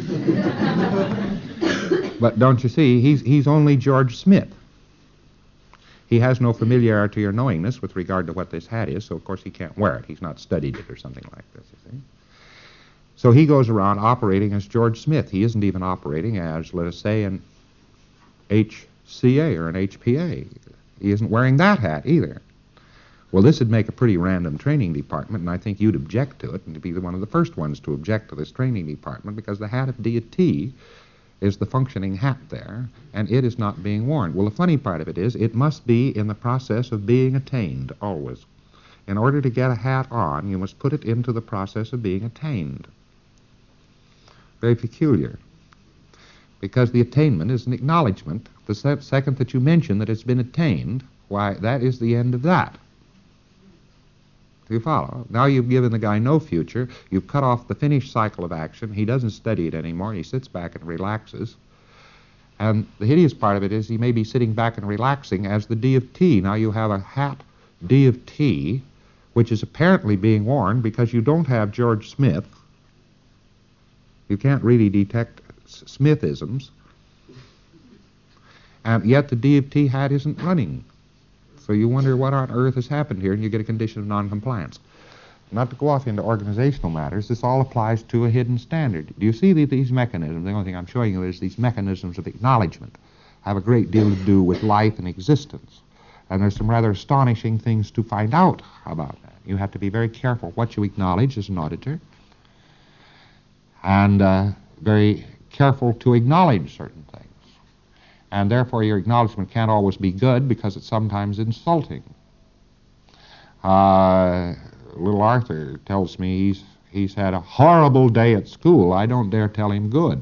But don't you see, he's, he's only George Smith. He has no familiarity or knowingness with regard to what this hat is, so of course he can't wear it. He's not studied it or something like this, you see. So he goes around operating as George Smith. He isn't even operating as, let us say, an H C A or an H P A. He isn't wearing that hat either. Well, this would make a pretty random training department, and I think you'd object to it, and to be one of the first ones to object to this training department, because the hat of D of T is the functioning hat there, and it is not being worn. Well, the funny part of it is it must be in the process of being attained, always. In order to get a hat on, you must put it into the process of being attained. Very peculiar. Because the attainment is an acknowledgement. The se- second that you mention that it's been attained, why, that is the end of that. Do you follow? Now you've given the guy no future. You've cut off the finished cycle of action. He doesn't study it anymore. He sits back and relaxes. And the hideous part of it is he may be sitting back and relaxing as the D of T. Now you have a hat D of T, which is apparently being worn because you don't have George Smith. You can't really detect Smithisms. And yet the D of T hat isn't running. So you wonder what on earth has happened here, and you get a condition of noncompliance. Not to go off into organizational matters, this all applies to a hidden standard. Do you see that these mechanisms, the only thing I'm showing you is these mechanisms of acknowledgement, have a great deal to do with life and existence. And there's some rather astonishing things to find out about that. You have to be very careful what you acknowledge as an auditor, and uh, very careful to acknowledge certain things. And therefore your acknowledgement can't always be good because it's sometimes insulting. Uh, little Arthur tells me he's, he's had a horrible day at school, I don't dare tell him good.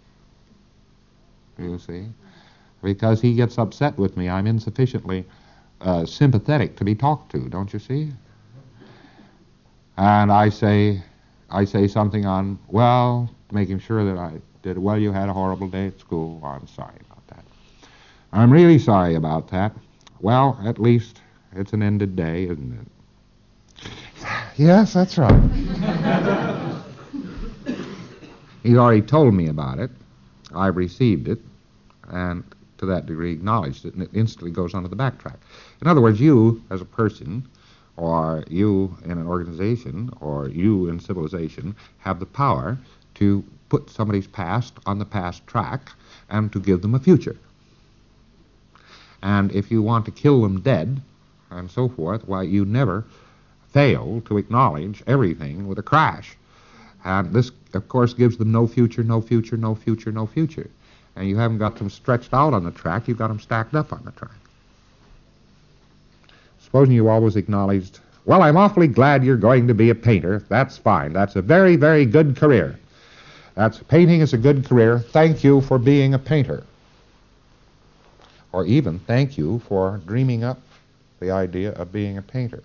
You see? Because he gets upset with me. I'm insufficiently uh, sympathetic to be talked to, don't you see? And I say, I say something on, well, making sure that I did, well, you had a horrible day at school. Oh, I'm sorry about that. I'm really sorry about that. Well, at least it's an ended day, isn't it? Yes, that's right. He's already told me about it. I've received it, and to that degree acknowledged it, and it instantly goes on to the backtrack. In other words, you as a person, or you in an organization, or you in civilization, have the power to put somebody's past on the past track and to give them a future. And if you want to kill them dead, and so forth, why, you never fail to acknowledge everything with a crash. And this, of course, gives them no future, no future, no future, no future. And you haven't got them stretched out on the track, you've got them stacked up on the track. Supposing you always acknowledged, well, I'm awfully glad you're going to be a painter. That's fine. That's a very, very good career. That's, painting is a good career. Thank you for being a painter. Or even, thank you for dreaming up the idea of being a painter.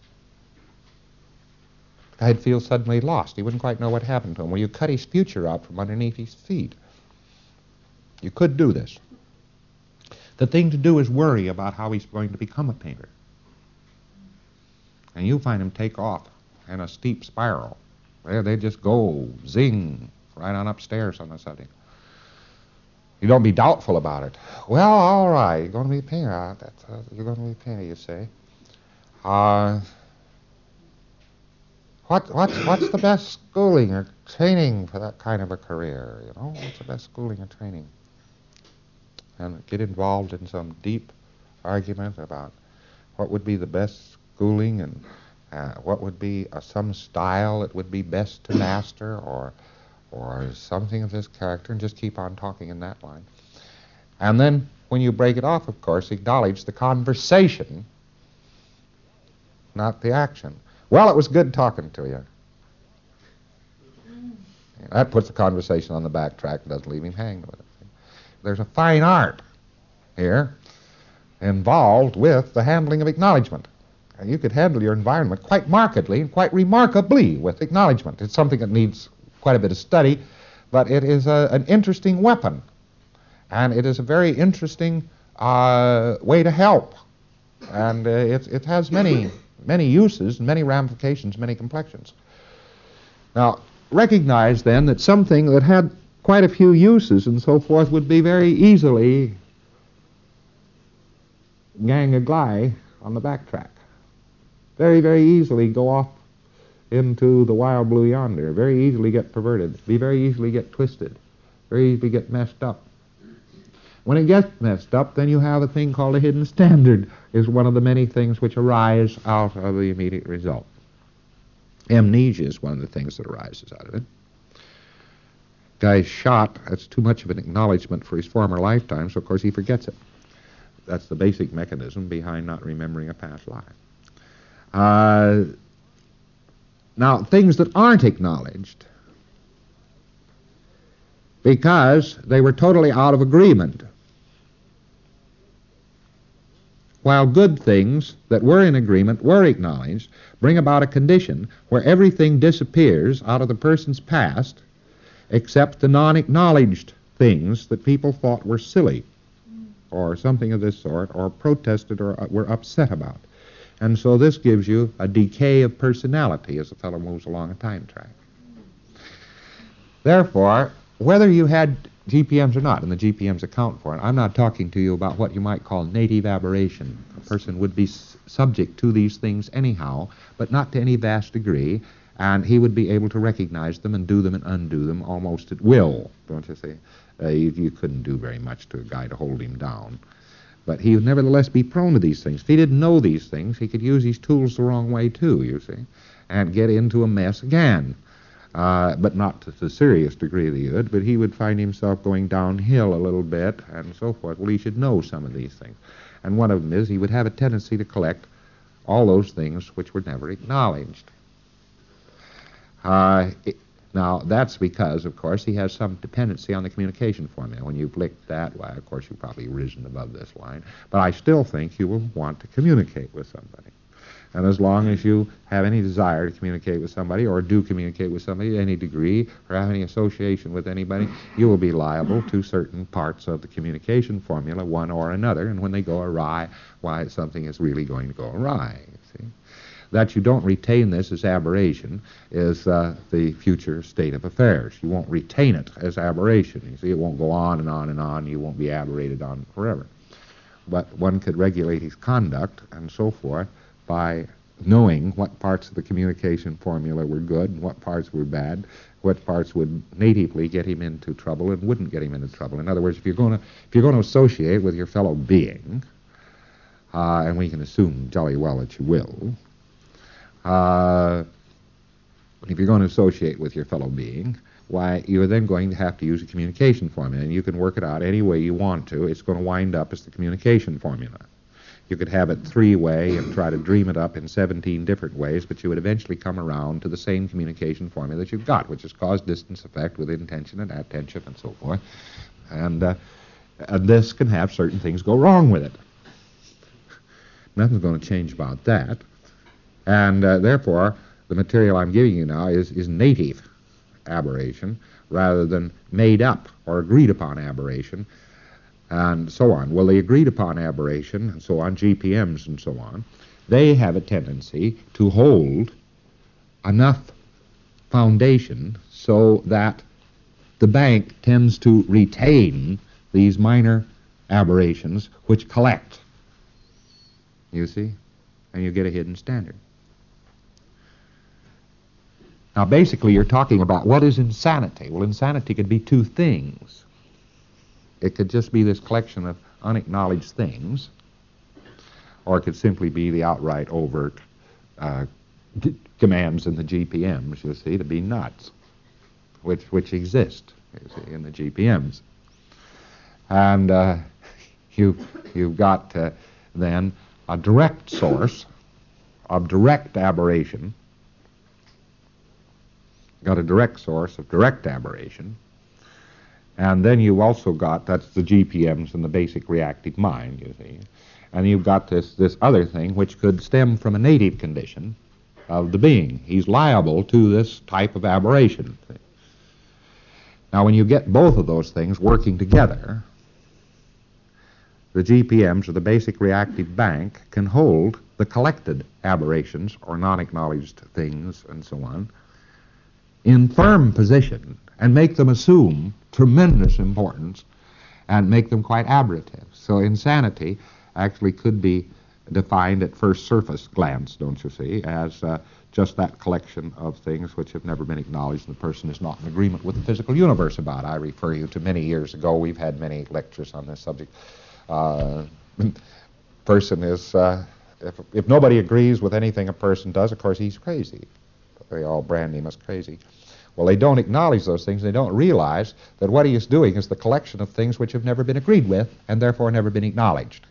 I'd feel suddenly lost. He wouldn't quite know what happened to him. Well, you cut his future out from underneath his feet. You could do this. The thing to do is worry about how he's going to become a painter. And you'll find him take off in a steep spiral. There they just go, zing, right on upstairs on the subject. You don't be doubtful about it. Well, all right, you're going to be a painter. Uh, that's, uh, you're going to be a painter, you say. Uh, what, what's, what's the best schooling or training for that kind of a career? You know, what's the best schooling or training? And get involved in some deep argument about what would be the best schooling and uh, what would be uh, some style it would be best to master, or or something of this character, and just keep on talking in that line. And then, when you break it off, of course, acknowledge the conversation, not the action. Well, it was good talking to you. That puts the conversation on the back track and doesn't leave him hanging with it. There's a fine art here involved with the handling of acknowledgement. And you could handle your environment quite markedly and quite remarkably with acknowledgement. It's something that needs quite a bit of study, but it is a, an interesting weapon, and it is a very interesting uh, way to help, and uh, it, it has many, many uses, many ramifications, many complexions. Now, recognize then that something that had quite a few uses and so forth would be very easily gang a glide on the backtrack. Very, very easily go off into the wild blue yonder, very easily get perverted, be very easily get twisted, very easily get messed up. When it gets messed up, then you have a thing called a hidden standard, is one of the many things which arise out of the immediate result. Amnesia is one of the things that arises out of it. Guy's shot, that's too much of an acknowledgement for his former lifetime, so of course he forgets it. That's the basic mechanism behind not remembering a past life. Uh, now, things that aren't acknowledged because they were totally out of agreement, while good things that were in agreement were acknowledged, bring about a condition where everything disappears out of the person's past except the non-acknowledged things that people thought were silly or something of this sort, or protested or were upset about. And so this gives you a decay of personality as the fellow moves along a time track. Therefore, whether you had G P Ms or not, and the G P Ms account for it, I'm not talking to you about what you might call native aberration. A person would be s- subject to these things anyhow, but not to any vast degree, and he would be able to recognize them and do them and undo them almost at will, don't you see? Uh, you, you couldn't do very much to a guy to hold him down. But he would nevertheless be prone to these things. If he didn't know these things, he could use his tools the wrong way too, you see, and get into a mess again. Uh, but not to the serious degree that he would, but he would find himself going downhill a little bit and so forth. Well, he should know some of these things. And one of them is he would have a tendency to collect all those things which were never acknowledged. Uh, it, now, that's because, of course, he has some dependency on the communication formula. When you've licked that, why, of course, you've probably risen above this line. But I still think you will want to communicate with somebody. And as long as you have any desire to communicate with somebody, or do communicate with somebody to any degree, or have any association with anybody, you will be liable to certain parts of the communication formula, one or another. And when they go awry, why, something is really going to go awry, you see. That you don't retain this as aberration is uh, the future state of affairs. You won't retain it as aberration. You see, it won't go on and on and on. You won't be aberrated on forever. But one could regulate his conduct and so forth by knowing what parts of the communication formula were good and what parts were bad, what parts would natively get him into trouble and wouldn't get him into trouble. In other words, if you're going to if you're going to associate with your fellow being, uh, and we can assume jolly well that you will. Uh, if you're going to associate with your fellow being, why, you're then going to have to use a communication formula, and you can work it out any way you want to. It's going to wind up as the communication formula. You could have it three-way and try to dream it up in seventeen different ways, but you would eventually come around to the same communication formula that you've got, which is cause-distance effect with intention and attention and so forth. And, uh, and this can have certain things go wrong with it. Nothing's going to change about that. And uh, therefore, the material I'm giving you now is, is native aberration rather than made up or agreed upon aberration and so on. Well, the agreed upon aberration and so on, G P Ms and so on, they have a tendency to hold enough foundation so that the bank tends to retain these minor aberrations which collect, you see, and you get a hidden standard. Now, basically, you're talking about what is insanity. Well, insanity could be two things. It could just be this collection of unacknowledged things, or it could simply be the outright overt uh, d- commands in the G P Ms, you see, to be nuts, which which exist, you see, in the G P Ms. And uh, you, you've got uh, then a direct source of direct aberration, got a direct source of direct aberration, and then you've also got, that's the G P Ms and the basic reactive mind, you see, and you've got this, this other thing which could stem from a native condition of the being. He's liable to this type of aberration. Now, when you get both of those things working together, the G P Ms, or the basic reactive bank, can hold the collected aberrations, or non-acknowledged things, and so on, in firm position, and make them assume tremendous importance, and make them quite aberrative. So insanity actually could be defined at first surface glance, don't you see, as uh, just that collection of things which have never been acknowledged and the person is not in agreement with the physical universe about. I refer you to many years ago. We've had many lectures on this subject. Uh, person is, uh, if, if nobody agrees with anything a person does, of course he's crazy. They all brand him as crazy. Well, they don't acknowledge those things. They don't realize that what he is doing is the collection of things which have never been agreed with and therefore never been acknowledged.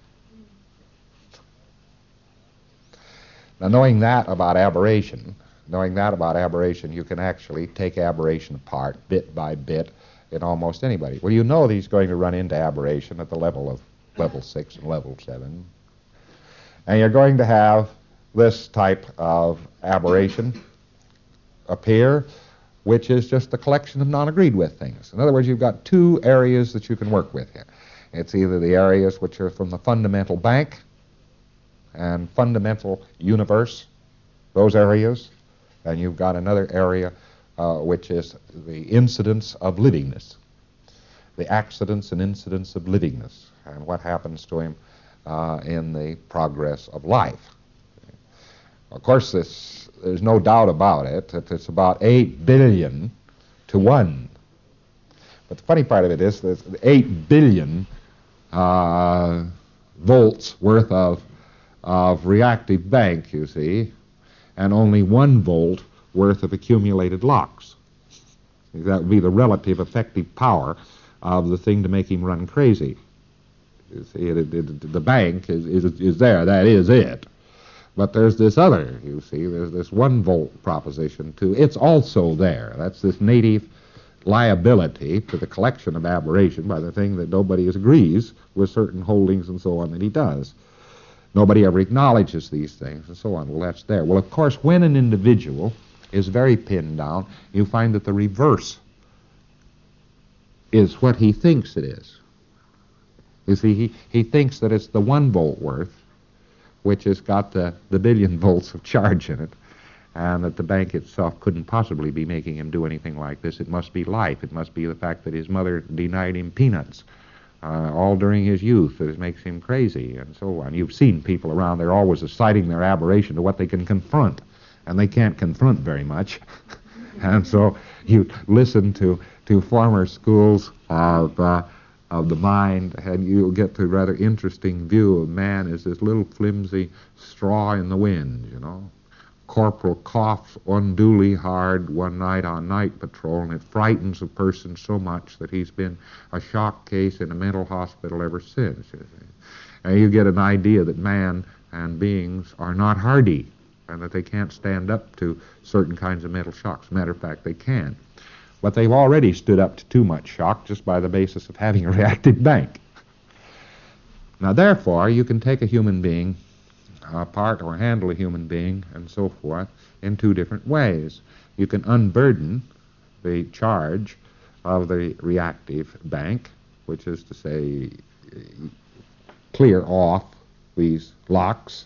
Now, knowing that about aberration, knowing that about aberration, you can actually take aberration apart bit by bit in almost anybody. Well, you know that he's going to run into aberration at the level of level six and level seven. And you're going to have this type of aberration appear, which is just a collection of non-agreed with things. In other words, you've got two areas that you can work with here. It's either the areas which are from the fundamental bank and fundamental universe, those areas, and you've got another area uh, which is the incidents of livingness, the accidents and incidents of livingness, and what happens to him uh, in the progress of life. Of course, this, there's no doubt about it, that it's about eight billion to one. But the funny part of it is that eight billion uh, volts worth of of reactive bank, you see, and only one volt worth of accumulated locks. That would be the relative effective power of the thing to make him run crazy. You see, it, it, it, the bank is, is, is there, that is it. But there's this other, you see, there's this one volt proposition too. It's also there. That's this native liability to the collection of aberration by the thing that nobody agrees with certain holdings and so on that he does. Nobody ever acknowledges these things and so on. Well, that's there. Well, of course, when an individual is very pinned down, you find that the reverse is what he thinks it is. You see, he, he thinks that it's the one volt worth, which has got the, the billion volts of charge in it, and that the bank itself couldn't possibly be making him do anything like this. It must be life. It must be the fact that his mother denied him peanuts uh, all during his youth that makes him crazy, and so on. You've seen people around there always citing their aberration to what they can confront, and they can't confront very much. And so you listen to, to former schools of, uh, of the mind, and you'll get to a rather interesting view of man as this little flimsy straw in the wind, you know. Corporal coughs unduly hard one night on night patrol, and it frightens a person so much that he's been a shock case in a mental hospital ever since. And you get an idea that man and beings are not hardy, and that they can't stand up to certain kinds of mental shocks. Matter of fact, they can. But they've already stood up to too much shock just by the basis of having a reactive bank. Now, therefore, you can take a human being apart or handle a human being and so forth in two different ways. You can unburden the charge of the reactive bank, which is to say clear off these locks,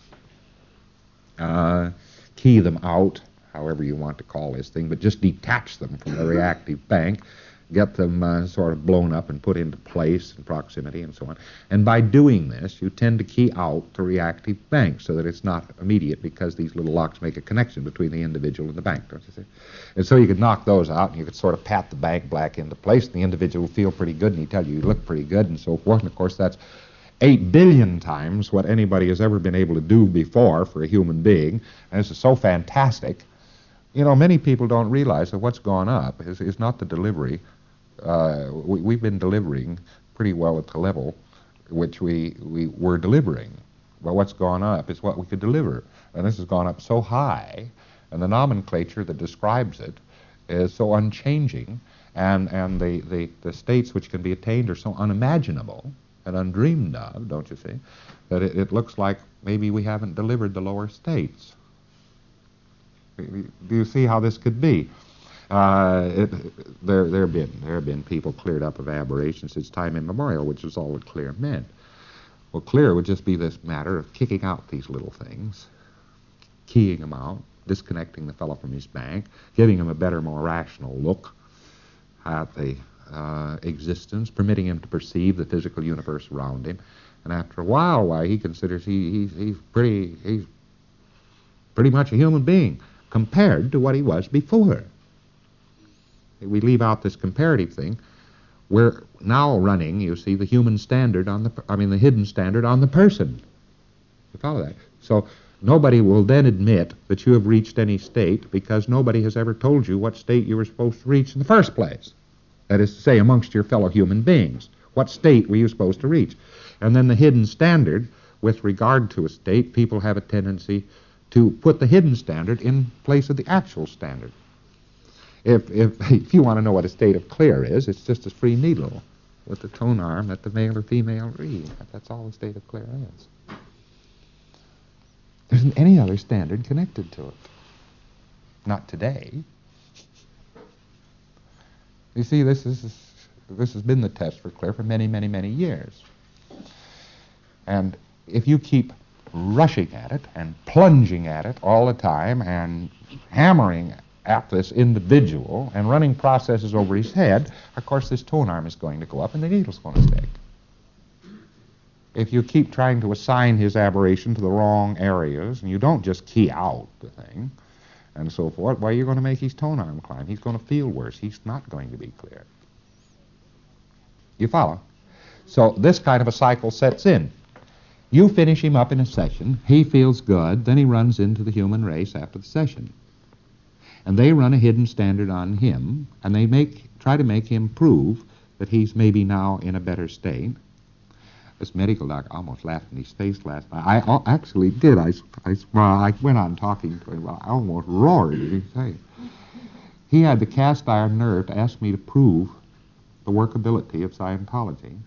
uh, key them out, however you want to call this thing, but just detach them from the reactive bank, get them uh, sort of blown up and put into place in proximity and so on. And by doing this, you tend to key out the reactive bank so that it's not immediate, because these little locks make a connection between the individual and the bank, don't you see? And so you could knock those out, and you could sort of pat the bank back into place, and the individual will feel pretty good, and he'd tell you you look pretty good and so forth. And, of course, that's eight billion times what anybody has ever been able to do before for a human being, and this is so fantastic. You know, many people don't realize that what's gone up is, is not the delivery. Uh, we, we've been delivering pretty well at the level which we, we were delivering. Well, what's gone up is what we could deliver. And this has gone up so high, and the nomenclature that describes it is so unchanging, and, and the, the, the states which can be attained are so unimaginable and undreamed of, don't you see, that it, it looks like maybe we haven't delivered the lower states. Do you see how this could be? Uh, it, there, there have been there have been people cleared up of aberration since time immemorial, which is all that clear meant. Well, clear would just be this matter of kicking out these little things, keying them out, disconnecting the fellow from his bank, giving him a better, more rational look at the uh, existence, permitting him to perceive the physical universe around him, and after a while, why he considers he, he's he's pretty he's pretty much a human being compared to what he was before. We leave out this comparative thing. We're now running, you see, the human standard on the, I mean, the hidden standard on the person. You follow that? So nobody will then admit that you have reached any state, because nobody has ever told you what state you were supposed to reach in the first place. That is to say, amongst your fellow human beings. What state were you supposed to reach? And then the hidden standard, with regard to a state, people have a tendency to put the hidden standard in place of the actual standard. If, if, if you want to know what a state of clear is, it's just a free needle with the tone arm that the male or female read. That's all a state of clear is. There isn't any other standard connected to it. Not today. You see, this is this has been the test for clear for many, many, many years. And if you keep rushing at it and plunging at it all the time and hammering at this individual and running processes over his head, of course this tone arm is going to go up and the needle's going to stick. If you keep trying to assign his aberration to the wrong areas and you don't just key out the thing and so forth, why, you're going to make his tone arm climb. He's going to feel worse. He's not going to be clear. You follow? So this kind of a cycle sets in. You finish him up in a session, he feels good, then he runs into the human race after the session. And they run a hidden standard on him, and they make try to make him prove that he's maybe now in a better state. This medical doctor almost laughed in his face last night. I uh, actually did. I, I, well, I went on talking to him. Well, I almost roared, did he say. He had the cast iron nerve to ask me to prove the workability of Scientology.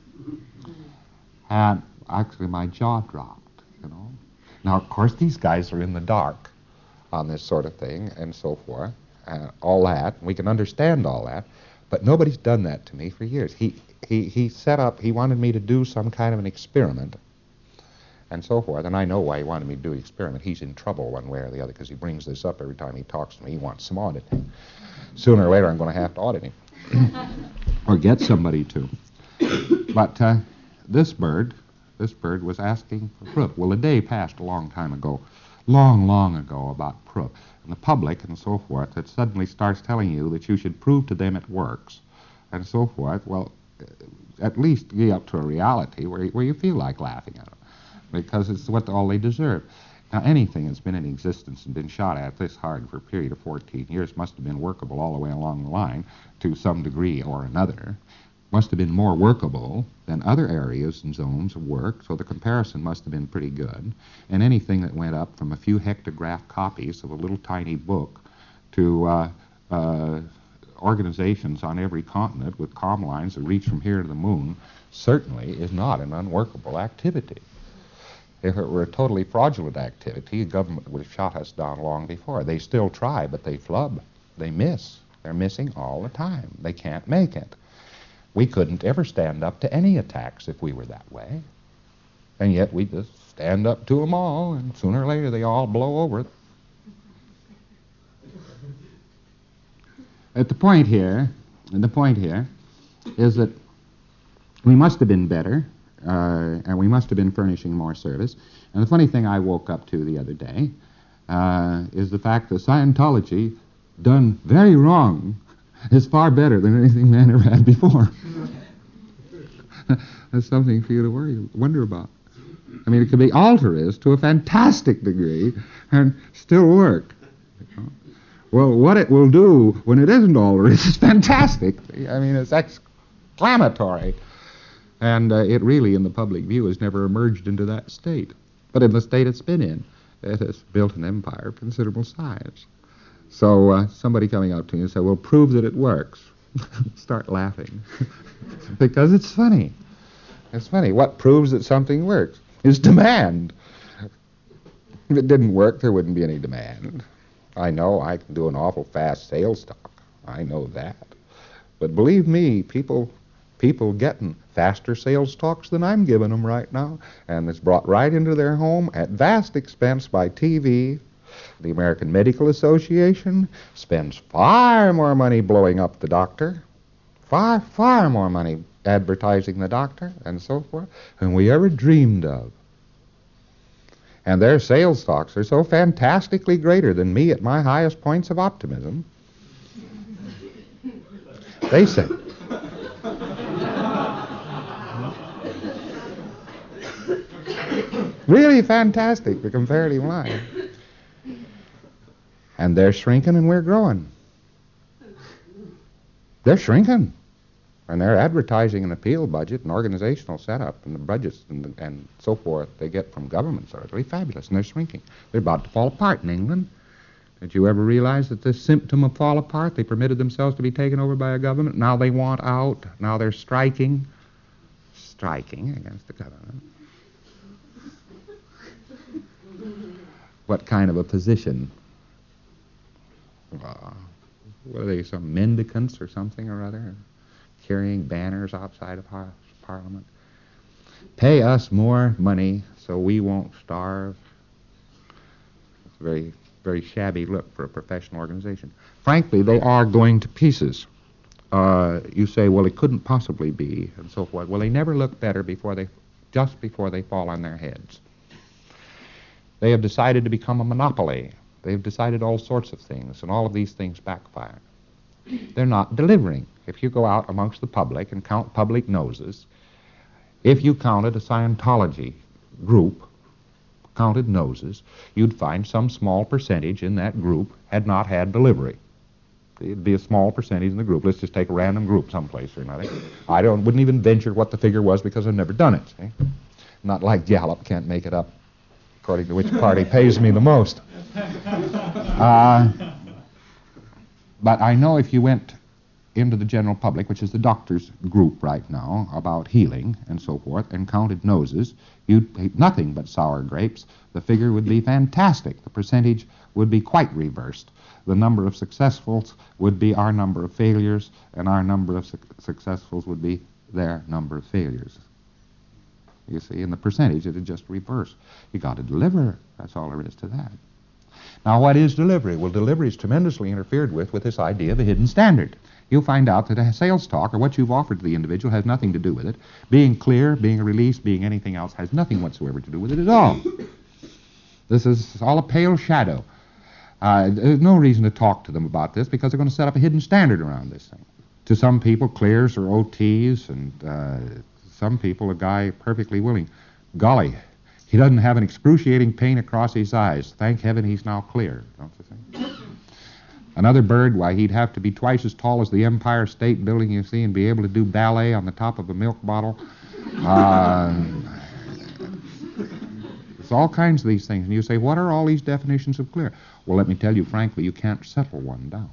And actually my jaw dropped, you know. Now, of course, these guys are in the dark on this sort of thing and so forth, and all that. We can understand all that, but nobody's done that to me for years. He, he, he set up, he wanted me to do some kind of an experiment and so forth, and I know why he wanted me to do the experiment. He's in trouble one way or the other because he brings this up every time he talks to me. He wants some auditing. Sooner or later, I'm going to have to audit him or get somebody to. But uh, this bird, this bird was asking for proof. Well, a day passed a long time ago, long, long ago about proof. And the public and so forth that suddenly starts telling you that you should prove to them it works and so forth. Well, at least get up to a reality where, where you feel like laughing at them, because it's what all they deserve. Now, anything that's been in existence and been shot at this hard for a period of fourteen years must have been workable all the way along the line to some degree or another. Must have been more workable than other areas and zones of work, so the comparison must have been pretty good. And anything that went up from a few hectograph copies of a little tiny book to uh, uh, organizations on every continent with comm lines that reach from here to the moon certainly is not an unworkable activity. If it were a totally fraudulent activity, the government would have shot us down long before. They still try, but they flub. They miss. They're missing all the time. They can't make it. We couldn't ever stand up to any attacks if we were that way. And yet we just stand up to them all, and sooner or later they all blow over. At the point here, and the point here, is that we must have been better, uh, and we must have been furnishing more service. And the funny thing I woke up to the other day uh, is the fact that Scientology, done very wrong, is far better than anything man ever had before. That's something for you to worry, wonder about. I mean, it could be altruist to a fantastic degree and still work. You know? Well, what it will do when it isn't altruist is fantastic. I mean, it's exclamatory. And uh, it really, in the public view, has never emerged into that state. But in the state it's been in, it has built an empire of considerable size. So uh, somebody coming up to me and say, well, prove that it works. Start laughing. Because it's funny. It's funny. What proves that something works is demand. If it didn't work, there wouldn't be any demand. I know I can do an awful fast sales talk. I know that. But believe me, people people getting faster sales talks than I'm giving them right now, and it's brought right into their home at vast expense by T V. The American Medical Association spends far more money blowing up the doctor, far, far more money advertising the doctor, and so forth, than we ever dreamed of. And their sales talks are so fantastically greater than me at my highest points of optimism. They say, really fantastic, the comparative line. And they're shrinking and we're growing. They're shrinking. And their advertising and appeal budget and organizational setup and the budgets and, the, and so forth they get from governments are really fabulous, and they're shrinking. They're about to fall apart in England. Did you ever realize that this symptom of fall apart, they permitted themselves to be taken over by a government? Now they want out. Now they're striking. Striking against the government. What kind of a position? Uh, what are they, some mendicants or something or other, carrying banners outside of par- Parliament? Pay us more money so we won't starve. It's a very, very shabby look for a professional organization. Frankly, they are going to pieces. Uh, you say, well, it couldn't possibly be, and so forth. Well, they never look better before they, just before they fall on their heads. They have decided to become a monopoly. They've decided all sorts of things, and all of these things backfire. They're not delivering. If you go out amongst the public and count public noses, if you counted a Scientology group, counted noses, you'd find some small percentage in that group had not had delivery. It'd be a small percentage in the group. Let's just take a random group someplace or another. I don't wouldn't even venture what the figure was because I've never done it. See? Not like Gallup, can't make it up according to which party pays me the most. Uh, but I know if you went into the general public, which is the doctor's group right now, about healing and so forth, and counted noses, you'd eat nothing but sour grapes, the figure would be fantastic. The percentage would be quite reversed. The number of successfuls would be our number of failures, and our number of su- successfuls would be their number of failures. You see, in the percentage, it would just reverse. You got to deliver. That's all there is to that. Now, what is delivery? Well, delivery is tremendously interfered with with this idea of a hidden standard. You'll find out that a sales talk, or what you've offered to the individual, has nothing to do with it. Being clear, being a release, being anything else has nothing whatsoever to do with it at all. This is all a pale shadow. Uh, there's no reason to talk to them about this because they're going to set up a hidden standard around this thing. To some people, clears or O Ts, and uh, some people, a guy perfectly willing. Golly, he doesn't have an excruciating pain across his eyes. Thank heaven he's now clear, don't you think? Another bird, why, he'd have to be twice as tall as the Empire State Building, you see, and be able to do ballet on the top of a milk bottle. Uh, there's all kinds of these things. And you say, what are all these definitions of clear? Well, let me tell you frankly, you can't settle one down.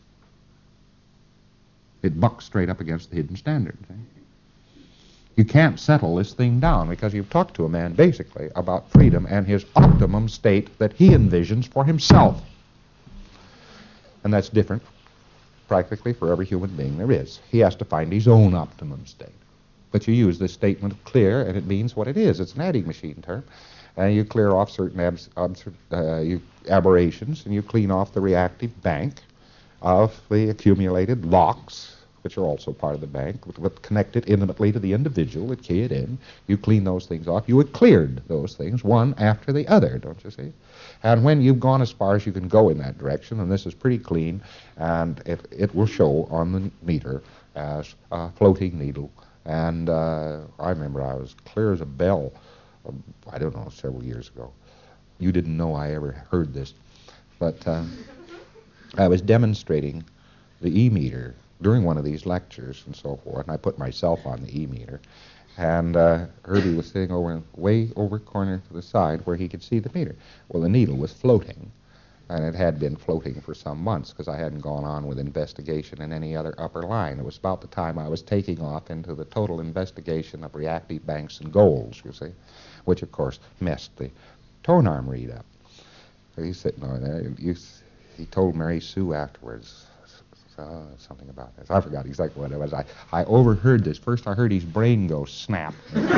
It bucks straight up against the hidden standard. See? You can't settle this thing down because you've talked to a man basically about freedom and his optimum state that he envisions for himself. And that's different practically for every human being there is. He has to find his own optimum state. But you use this statement of clear, and it means what it is. It's an adding machine term. And you clear off certain abs- abs- uh, you aberrations, and you clean off the reactive bank of the accumulated locks, which are also part of the bank, but connected intimately to the individual that key it in. You clean those things off. You had cleared those things one after the other, don't you see? And when you've gone as far as you can go in that direction, and this is pretty clean, and it, it will show on the meter as a floating needle. And uh, I remember I was clear as a bell, um, I don't know, several years ago. You didn't know I ever heard this. But uh, I was demonstrating the E-meter during one of these lectures and so forth, and I put myself on the E-meter. And uh, Herbie was sitting over way over corner to the side where he could see the meter. Well, the needle was floating, and it had been floating for some months because I hadn't gone on with investigation in any other upper line. It was about the time I was taking off into the total investigation of reactive banks and goals, you see, which, of course, messed the tone arm read up. So he's sitting over there. You, he told Mary Sue afterwards, Uh, something about this. I forgot exactly what it was. I, I overheard this. First I heard his brain go snap.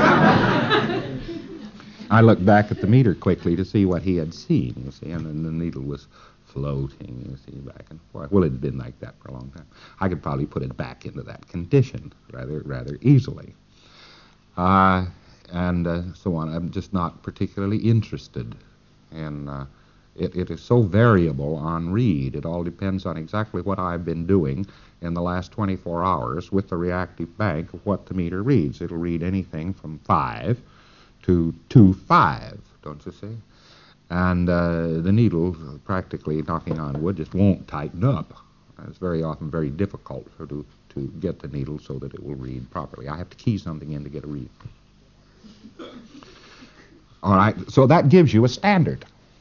I looked back at the meter quickly to see what he had seen, you see, and then the needle was floating, you see, back and forth. Well, it had been like that for a long time. I could probably put it back into that condition rather rather easily. Uh, and uh, so on. I'm just not particularly interested in... Uh, It, it is so variable on read. It all depends on exactly what I've been doing in the last twenty-four hours with the reactive bank of what the meter reads. It'll read anything from five to two five, don't you see? And uh, the needle, practically knocking on wood, just won't tighten up. It's very often very difficult for to, to get the needle so that it will read properly. I have to key something in to get a read. All right, so that gives you a standard.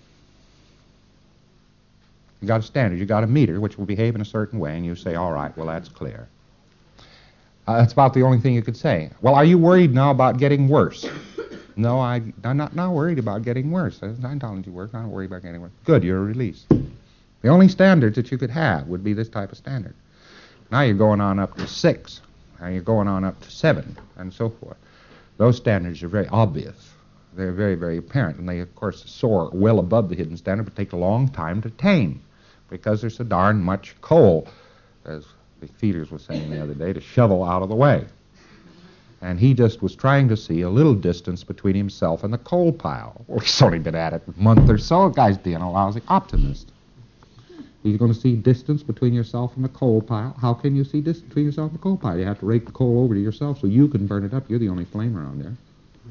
You got a standard. You got a meter which will behave in a certain way, and you say, all right, well, that's clear. Uh, that's about the only thing you could say. Well, are you worried now about getting worse? No, I, I'm not now worried about getting worse. Scientology works. I'm not worried about getting worse. Good, you're a release. The only standards that you could have would be this type of standard. Now you're going on up to six, and you're going on up to seven, and so forth. Those standards are very obvious. They're very, very apparent, and they, of course, soar well above the hidden standard, but take a long time to attain, because there's so darn much coal, as the Feeders was saying the other day, to shovel out of the way. And he just was trying to see a little distance between himself and the coal pile. Well, he's only been at it a month or so. The guy's being a lousy optimist. You're going to see distance between yourself and the coal pile. How can you see distance between yourself and the coal pile? You have to rake the coal over to yourself so you can burn it up. You're the only flame around there.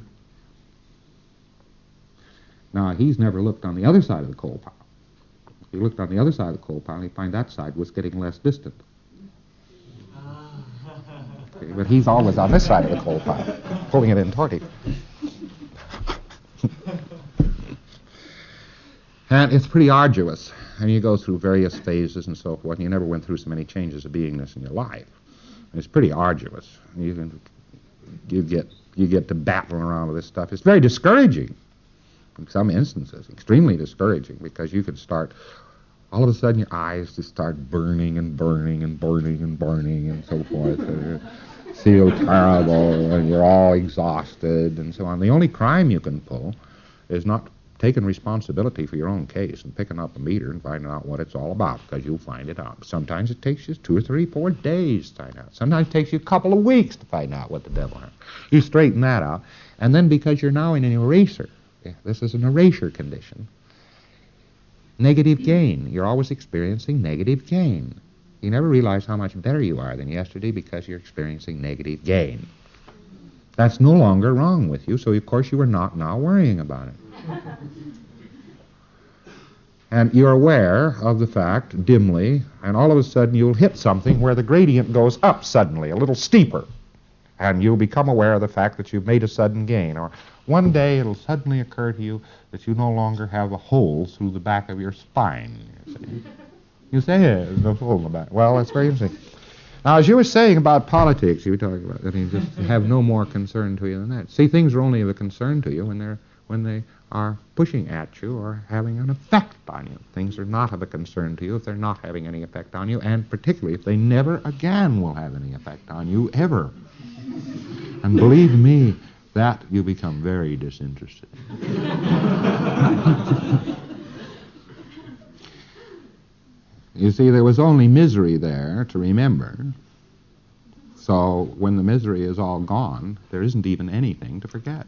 Now, he's never looked on the other side of the coal pile. If you looked on the other side of the coal pile, you'd find that side was getting less distant. Okay, but he's always on this side of the coal pile, pulling it in toward him. And it's pretty arduous. And you go through various phases and so forth, and you never went through so many changes of beingness in your life. And it's pretty arduous. You can, you get you get to battling around with this stuff. It's very discouraging in some instances, extremely discouraging, because you could start, all of a sudden your eyes just start burning and burning and burning and burning and so forth. And you feel terrible, and you're all exhausted and so on. The only crime you can pull is not taking responsibility for your own case and picking up a meter and finding out what it's all about, because you'll find it out. Sometimes it takes you two or three, four days to find out. Sometimes it takes you a couple of weeks to find out what the devil is. You straighten that out, and then because you're now in an eraser, this is an erasure condition, negative gain. You're always experiencing negative gain. You never realize how much better you are than yesterday because you're experiencing negative gain. That's no longer wrong with you, so of course you are not now worrying about it. And you're aware of the fact, dimly, and all of a sudden you'll hit something where the gradient goes up suddenly, a little steeper, and you'll become aware of the fact that you've made a sudden gain. Or one day it'll suddenly occur to you that you no longer have a hole through the back of your spine. You see, you say, yeah, there's no hole in the back. Well, that's very interesting. Now, as you were saying about politics, you were talking about that you just have no more concern to you than that. See, things are only of a concern to you when they're when they are pushing at you or having an effect on you. Things are not of a concern to you if they're not having any effect on you, and particularly if they never again will have any effect on you, ever. And believe me, that you become very disinterested. You see, there was only misery there to remember. So when the misery is all gone, there isn't even anything to forget.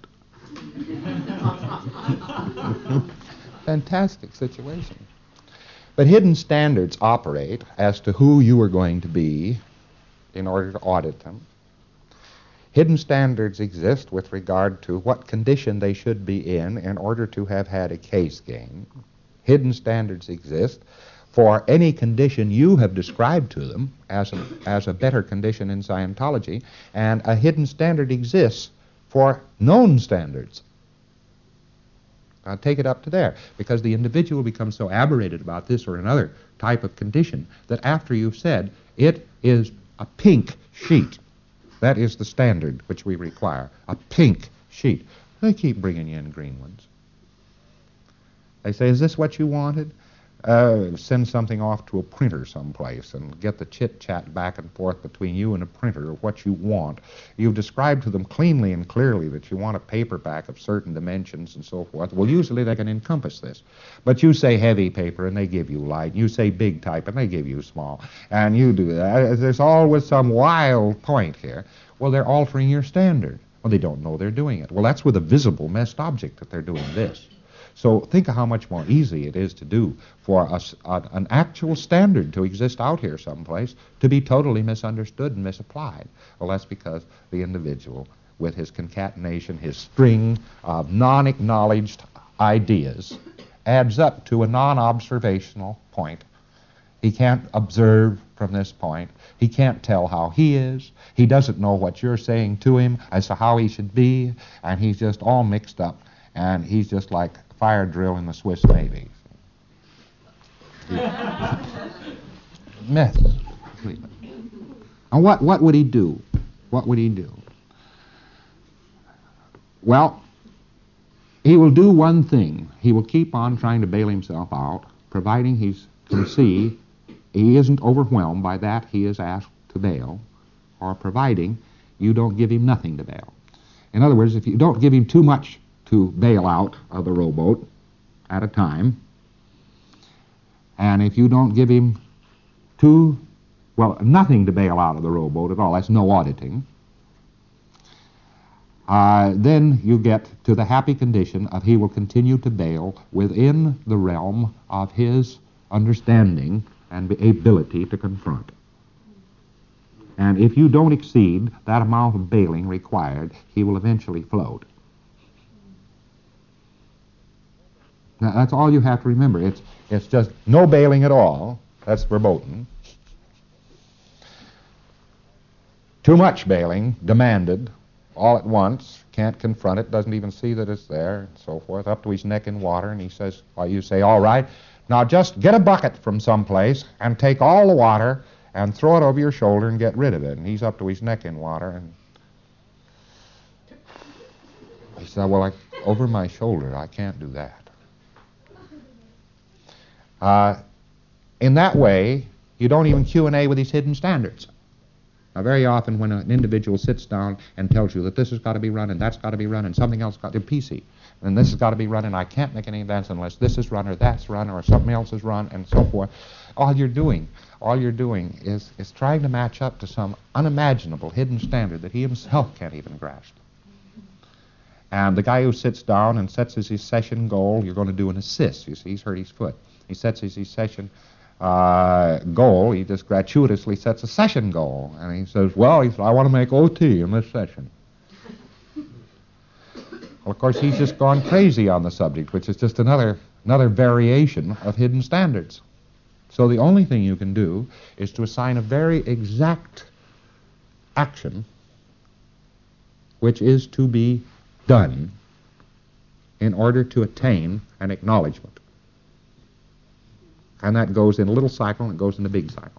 Fantastic situation. But hidden standards operate as to who you are going to be in order to audit them. Hidden standards exist with regard to what condition they should be in in order to have had a case gain. Hidden standards exist for any condition you have described to them as a, as a better condition in Scientology, and a hidden standard exists for known standards. Now take it up to there, because the individual becomes so aberrated about this or another type of condition that after you've said it is a pink sheet, that is the standard which we require, a pink sheet, they keep bringing you in green ones. They say, is this what you wanted? Uh, send something off to a printer someplace and get the chit-chat back and forth between you and a printer of what you want. You've described to them cleanly and clearly that you want a paperback of certain dimensions and so forth. Well, usually they can encompass this. But you say heavy paper and they give you light. You say big type and they give you small. And you do that. There's always some wild point here. Well, they're altering your standard. Well, they don't know they're doing it. Well, that's with a visible messed object that they're doing this. So think of how much more easy it is to do for us, uh, an actual standard to exist out here someplace to be totally misunderstood and misapplied. Well, that's because the individual, with his concatenation, his string of non-acknowledged ideas, adds up to a non-observational point. He can't observe from this point. He can't tell how he is. He doesn't know what you're saying to him as to how he should be, and he's just all mixed up, and he's just like fire drill in the Swiss Navy. Mess. And what, what would he do? What would he do? Well, he will do one thing. He will keep on trying to bail himself out, providing he can see he isn't overwhelmed by that he is asked to bail, or providing you don't give him nothing to bail. In other words, if you don't give him too much to bail out of the rowboat at a time, and if you don't give him too, well, nothing to bail out of the rowboat at all, that's no auditing, uh, then you get to the happy condition of he will continue to bail within the realm of his understanding and ability to confront. And if you don't exceed that amount of bailing required, he will eventually float. Now, that's all you have to remember. It's, it's just no bailing at all. That's verboten. Too much bailing, demanded, all at once, can't confront it, doesn't even see that it's there, and so forth, up to his neck in water, and he says, well, you say, all right, now just get a bucket from someplace and take all the water and throw it over your shoulder and get rid of it. And he's up to his neck in water, and he said, well, I, over my shoulder, I can't do that. Uh, in that way, you don't even Q and A with these hidden standards. Now, very often when an individual sits down and tells you that this has got to be run and that's got to be run and something else got to be P C, and this has got to be run and I can't make any advance unless this is run or that's run or something else is run and so forth, all you're doing, all you're doing is, is trying to match up to some unimaginable hidden standard that he himself can't even grasp. And the guy who sits down and sets as his session goal, you're going to do an assist. You see, he's hurt his foot. He sets as his session Uh, goal, he just gratuitously sets a session goal. And he says, well, he says, I want to make O T in this session. Well, of course, he's just gone crazy on the subject, which is just another, another variation of hidden standards. So the only thing you can do is to assign a very exact action which is to be done in order to attain an acknowledgement. And that goes in a little cycle and it goes in a big cycle.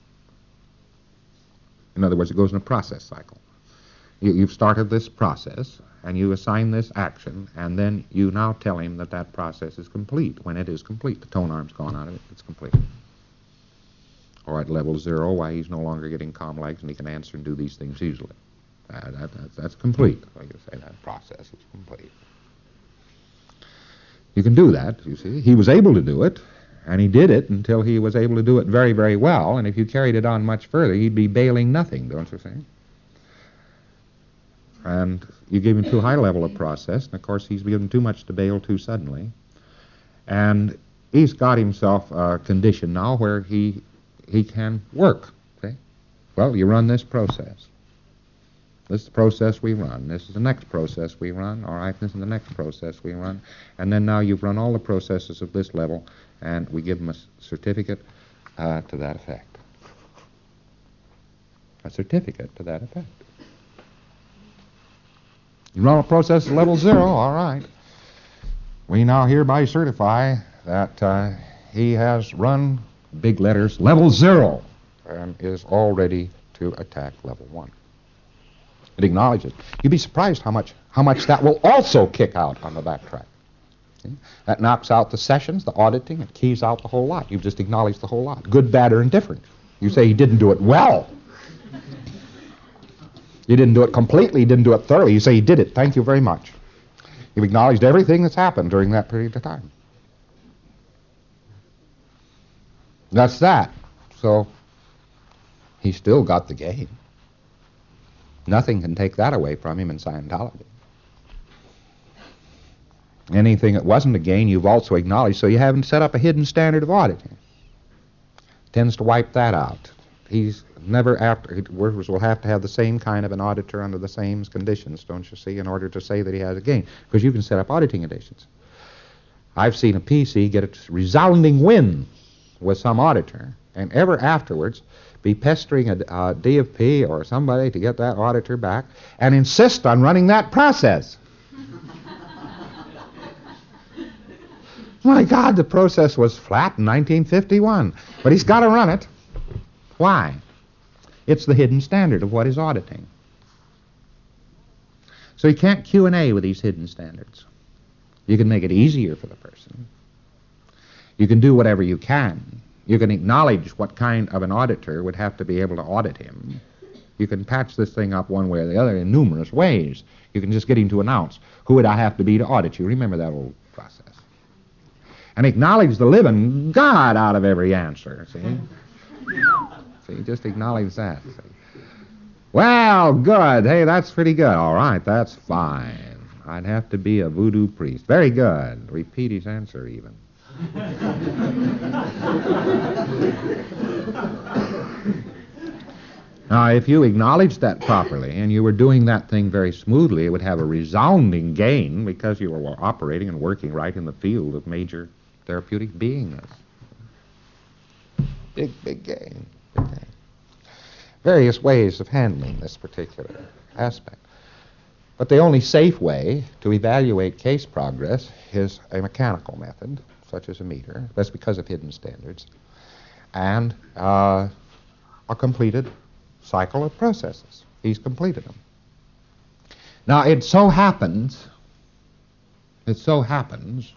In other words, it goes in a process cycle. You, you've started this process and you assign this action, and then you now tell him that that process is complete. When it is complete, the tone arm's gone out of it, it's complete. Or at level zero, why he's no longer getting calm legs and he can answer and do these things easily. Uh, that, that, that's complete. Like you say, that process is complete. You can do that, you see. He was able to do it. And he did it until he was able to do it very, very well. And if you carried it on much further, he'd be bailing nothing, don't you think? And you give him too high level of process, and of course he's given too much to bail too suddenly. And he's got himself a condition now where he he can work. Okay? Well, you run this process. This is the process we run. This is the next process we run. All right, this is the next process we run. And then now you've run all the processes of this level, and we give them a certificate uh, to that effect. A certificate to that effect. You run a process at level zero, all right. We now hereby certify that uh, he has run, big letters, level zero, and is all ready to attack level one. It acknowledges. You'd be surprised how much how much that will also kick out on the backtrack. See? That knocks out the sessions, the auditing, it keys out the whole lot. You've just acknowledged the whole lot. Good, bad, or indifferent. You say he didn't do it well. You didn't do it completely, you didn't do it thoroughly. You say he did it. Thank you very much. You've acknowledged everything that's happened during that period of time. That's that. So he's still got the game. Nothing can take that away from him in Scientology. Anything that wasn't a gain, you've also acknowledged, so you haven't set up a hidden standard of auditing. Tends to wipe that out. He's never after, workers will have to have the same kind of an auditor under the same conditions, don't you see, in order to say that he has a gain. Because you can set up auditing conditions. I've seen a P C get a resounding win with some auditor, and ever afterwards be pestering a, a D F P or somebody to get that auditor back and insist on running that process. My God, the process was flat in nineteen fifty-one, but he's got to run it. Why? It's the hidden standard of what is auditing. So you can't Q and A with these hidden standards. You can make it easier for the person. You can do whatever you can. You can acknowledge what kind of an auditor would have to be able to audit him. You can patch this thing up one way or the other in numerous ways. You can just get him to announce, who would I have to be to audit you? Remember that old process. And acknowledge the living God out of every answer, see? See, just acknowledge that. See? Well, good. Hey, that's pretty good. All right, that's fine. I'd have to be a voodoo priest. Very good. Repeat his answer even. Now, if you acknowledged that properly and you were doing that thing very smoothly, it would have a resounding gain because you were operating and working right in the field of major therapeutic beingness. Big, big gain. Big gain. Various ways of handling this particular aspect. But the only safe way to evaluate case progress is a mechanical method, such as a meter. That's because of hidden standards. And uh, a completed cycle of processes. He's completed them. Now, it so happens, it so happens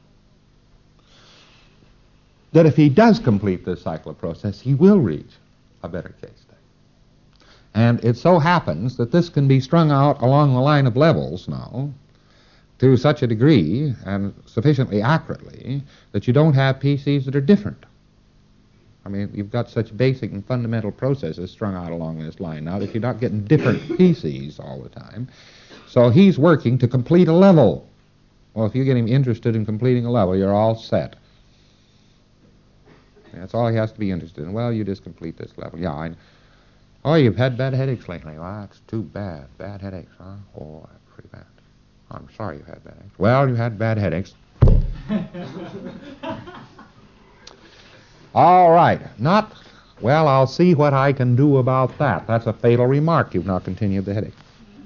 that if he does complete this cycle of process, he will reach a better case state. And it so happens that this can be strung out along the line of levels now to such a degree and sufficiently accurately that you don't have P Cs that are different. I mean, you've got such basic and fundamental processes strung out along this line now that you're not getting different P Cs all the time. So he's working to complete a level. Well, if you get him interested in completing a level, you're all set. That's all he has to be interested in. Well, you just complete this level. Yeah, I... Oh, you've had bad headaches lately. Well, that's too bad. Bad headaches, huh? Oh, that's pretty bad. I'm sorry you had bad headaches. Well, you had bad headaches. All right. Not, well, I'll see what I can do about that. That's a fatal remark. You've now continued the headache.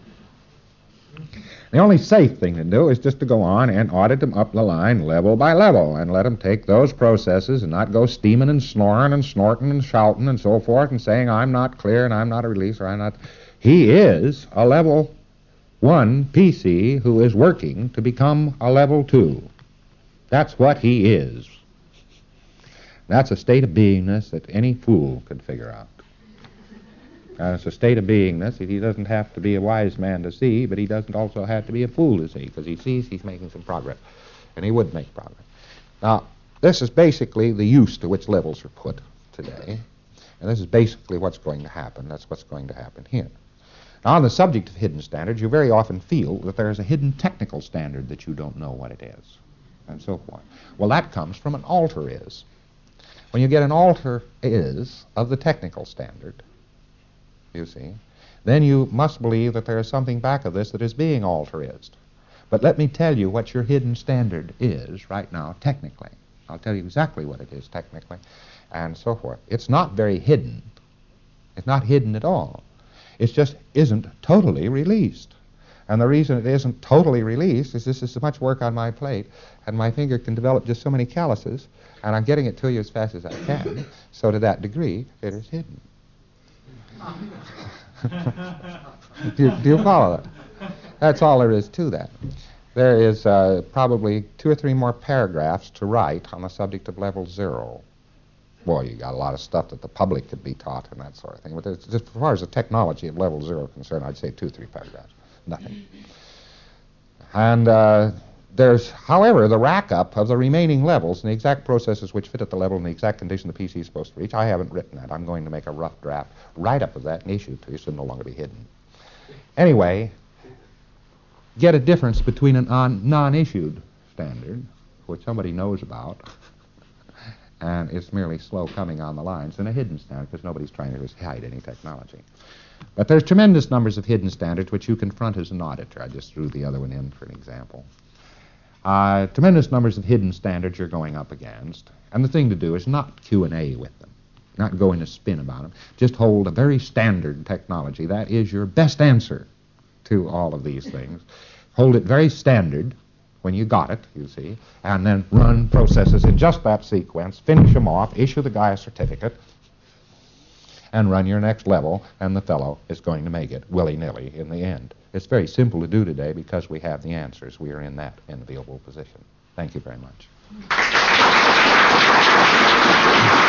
The only safe thing to do is just to go on and audit them up the line level by level and let them take those processes and not go steaming and snoring and snorting and shouting and so forth and saying, I'm not clear and I'm not a release or I'm not... He is a level one P C who is working to become a level two. That's what he is. That's a state of beingness that any fool could figure out. Uh, it's a state of beingness that he doesn't have to be a wise man to see, but he doesn't also have to be a fool to see, because he sees he's making some progress, and he would make progress. Now, this is basically the use to which levels are put today, and this is basically what's going to happen. That's what's going to happen here. Now, on the subject of hidden standards, you very often feel that there is a hidden technical standard that you don't know what it is, and so forth. Well, that comes from an alter is. When you get an alter is of the technical standard, you see, then you must believe that there is something back of this that is being alterized. But let me tell you what your hidden standard is right now, technically. I'll tell you exactly what it is technically, and so forth. It's not very hidden. It's not hidden at all. It just isn't totally released. And the reason it isn't totally released is this is so much work on my plate, and my finger can develop just so many calluses, and I'm getting it to you as fast as I can, so to that degree, it is hidden. do, you, do you follow that? That's all there is to that. There is uh, probably two or three more paragraphs to write on the subject of level zero. Boy, you got a lot of stuff that the public could be taught and that sort of thing. But just as far as the technology of level zero is concerned, I'd say two or three paragraphs. Nothing. And uh, there's, however, the rack-up of the remaining levels and the exact processes which fit at the level and the exact condition the P C is supposed to reach. I haven't written that. I'm going to make a rough draft write-up of that and issue it to you so it'll no longer be hidden. Anyway, get a difference between a non- non-issued standard, which somebody knows about, and it's merely slow coming on the lines, and a hidden standard because nobody's trying to hide any technology. But there's tremendous numbers of hidden standards which you confront as an auditor. I just threw the other one in for an example. Uh, tremendous numbers of hidden standards you're going up against, and the thing to do is not Q and A with them, not go in a spin about them. Just hold a very standard technology. That is your best answer to all of these things. Hold it very standard when you got it, you see, and then run processes in just that sequence, finish them off, issue the guy a certificate, and run your next level, and the fellow is going to make it willy-nilly in the end. It's very simple to do today because we have the answers. We are in that enviable position. Thank you very much.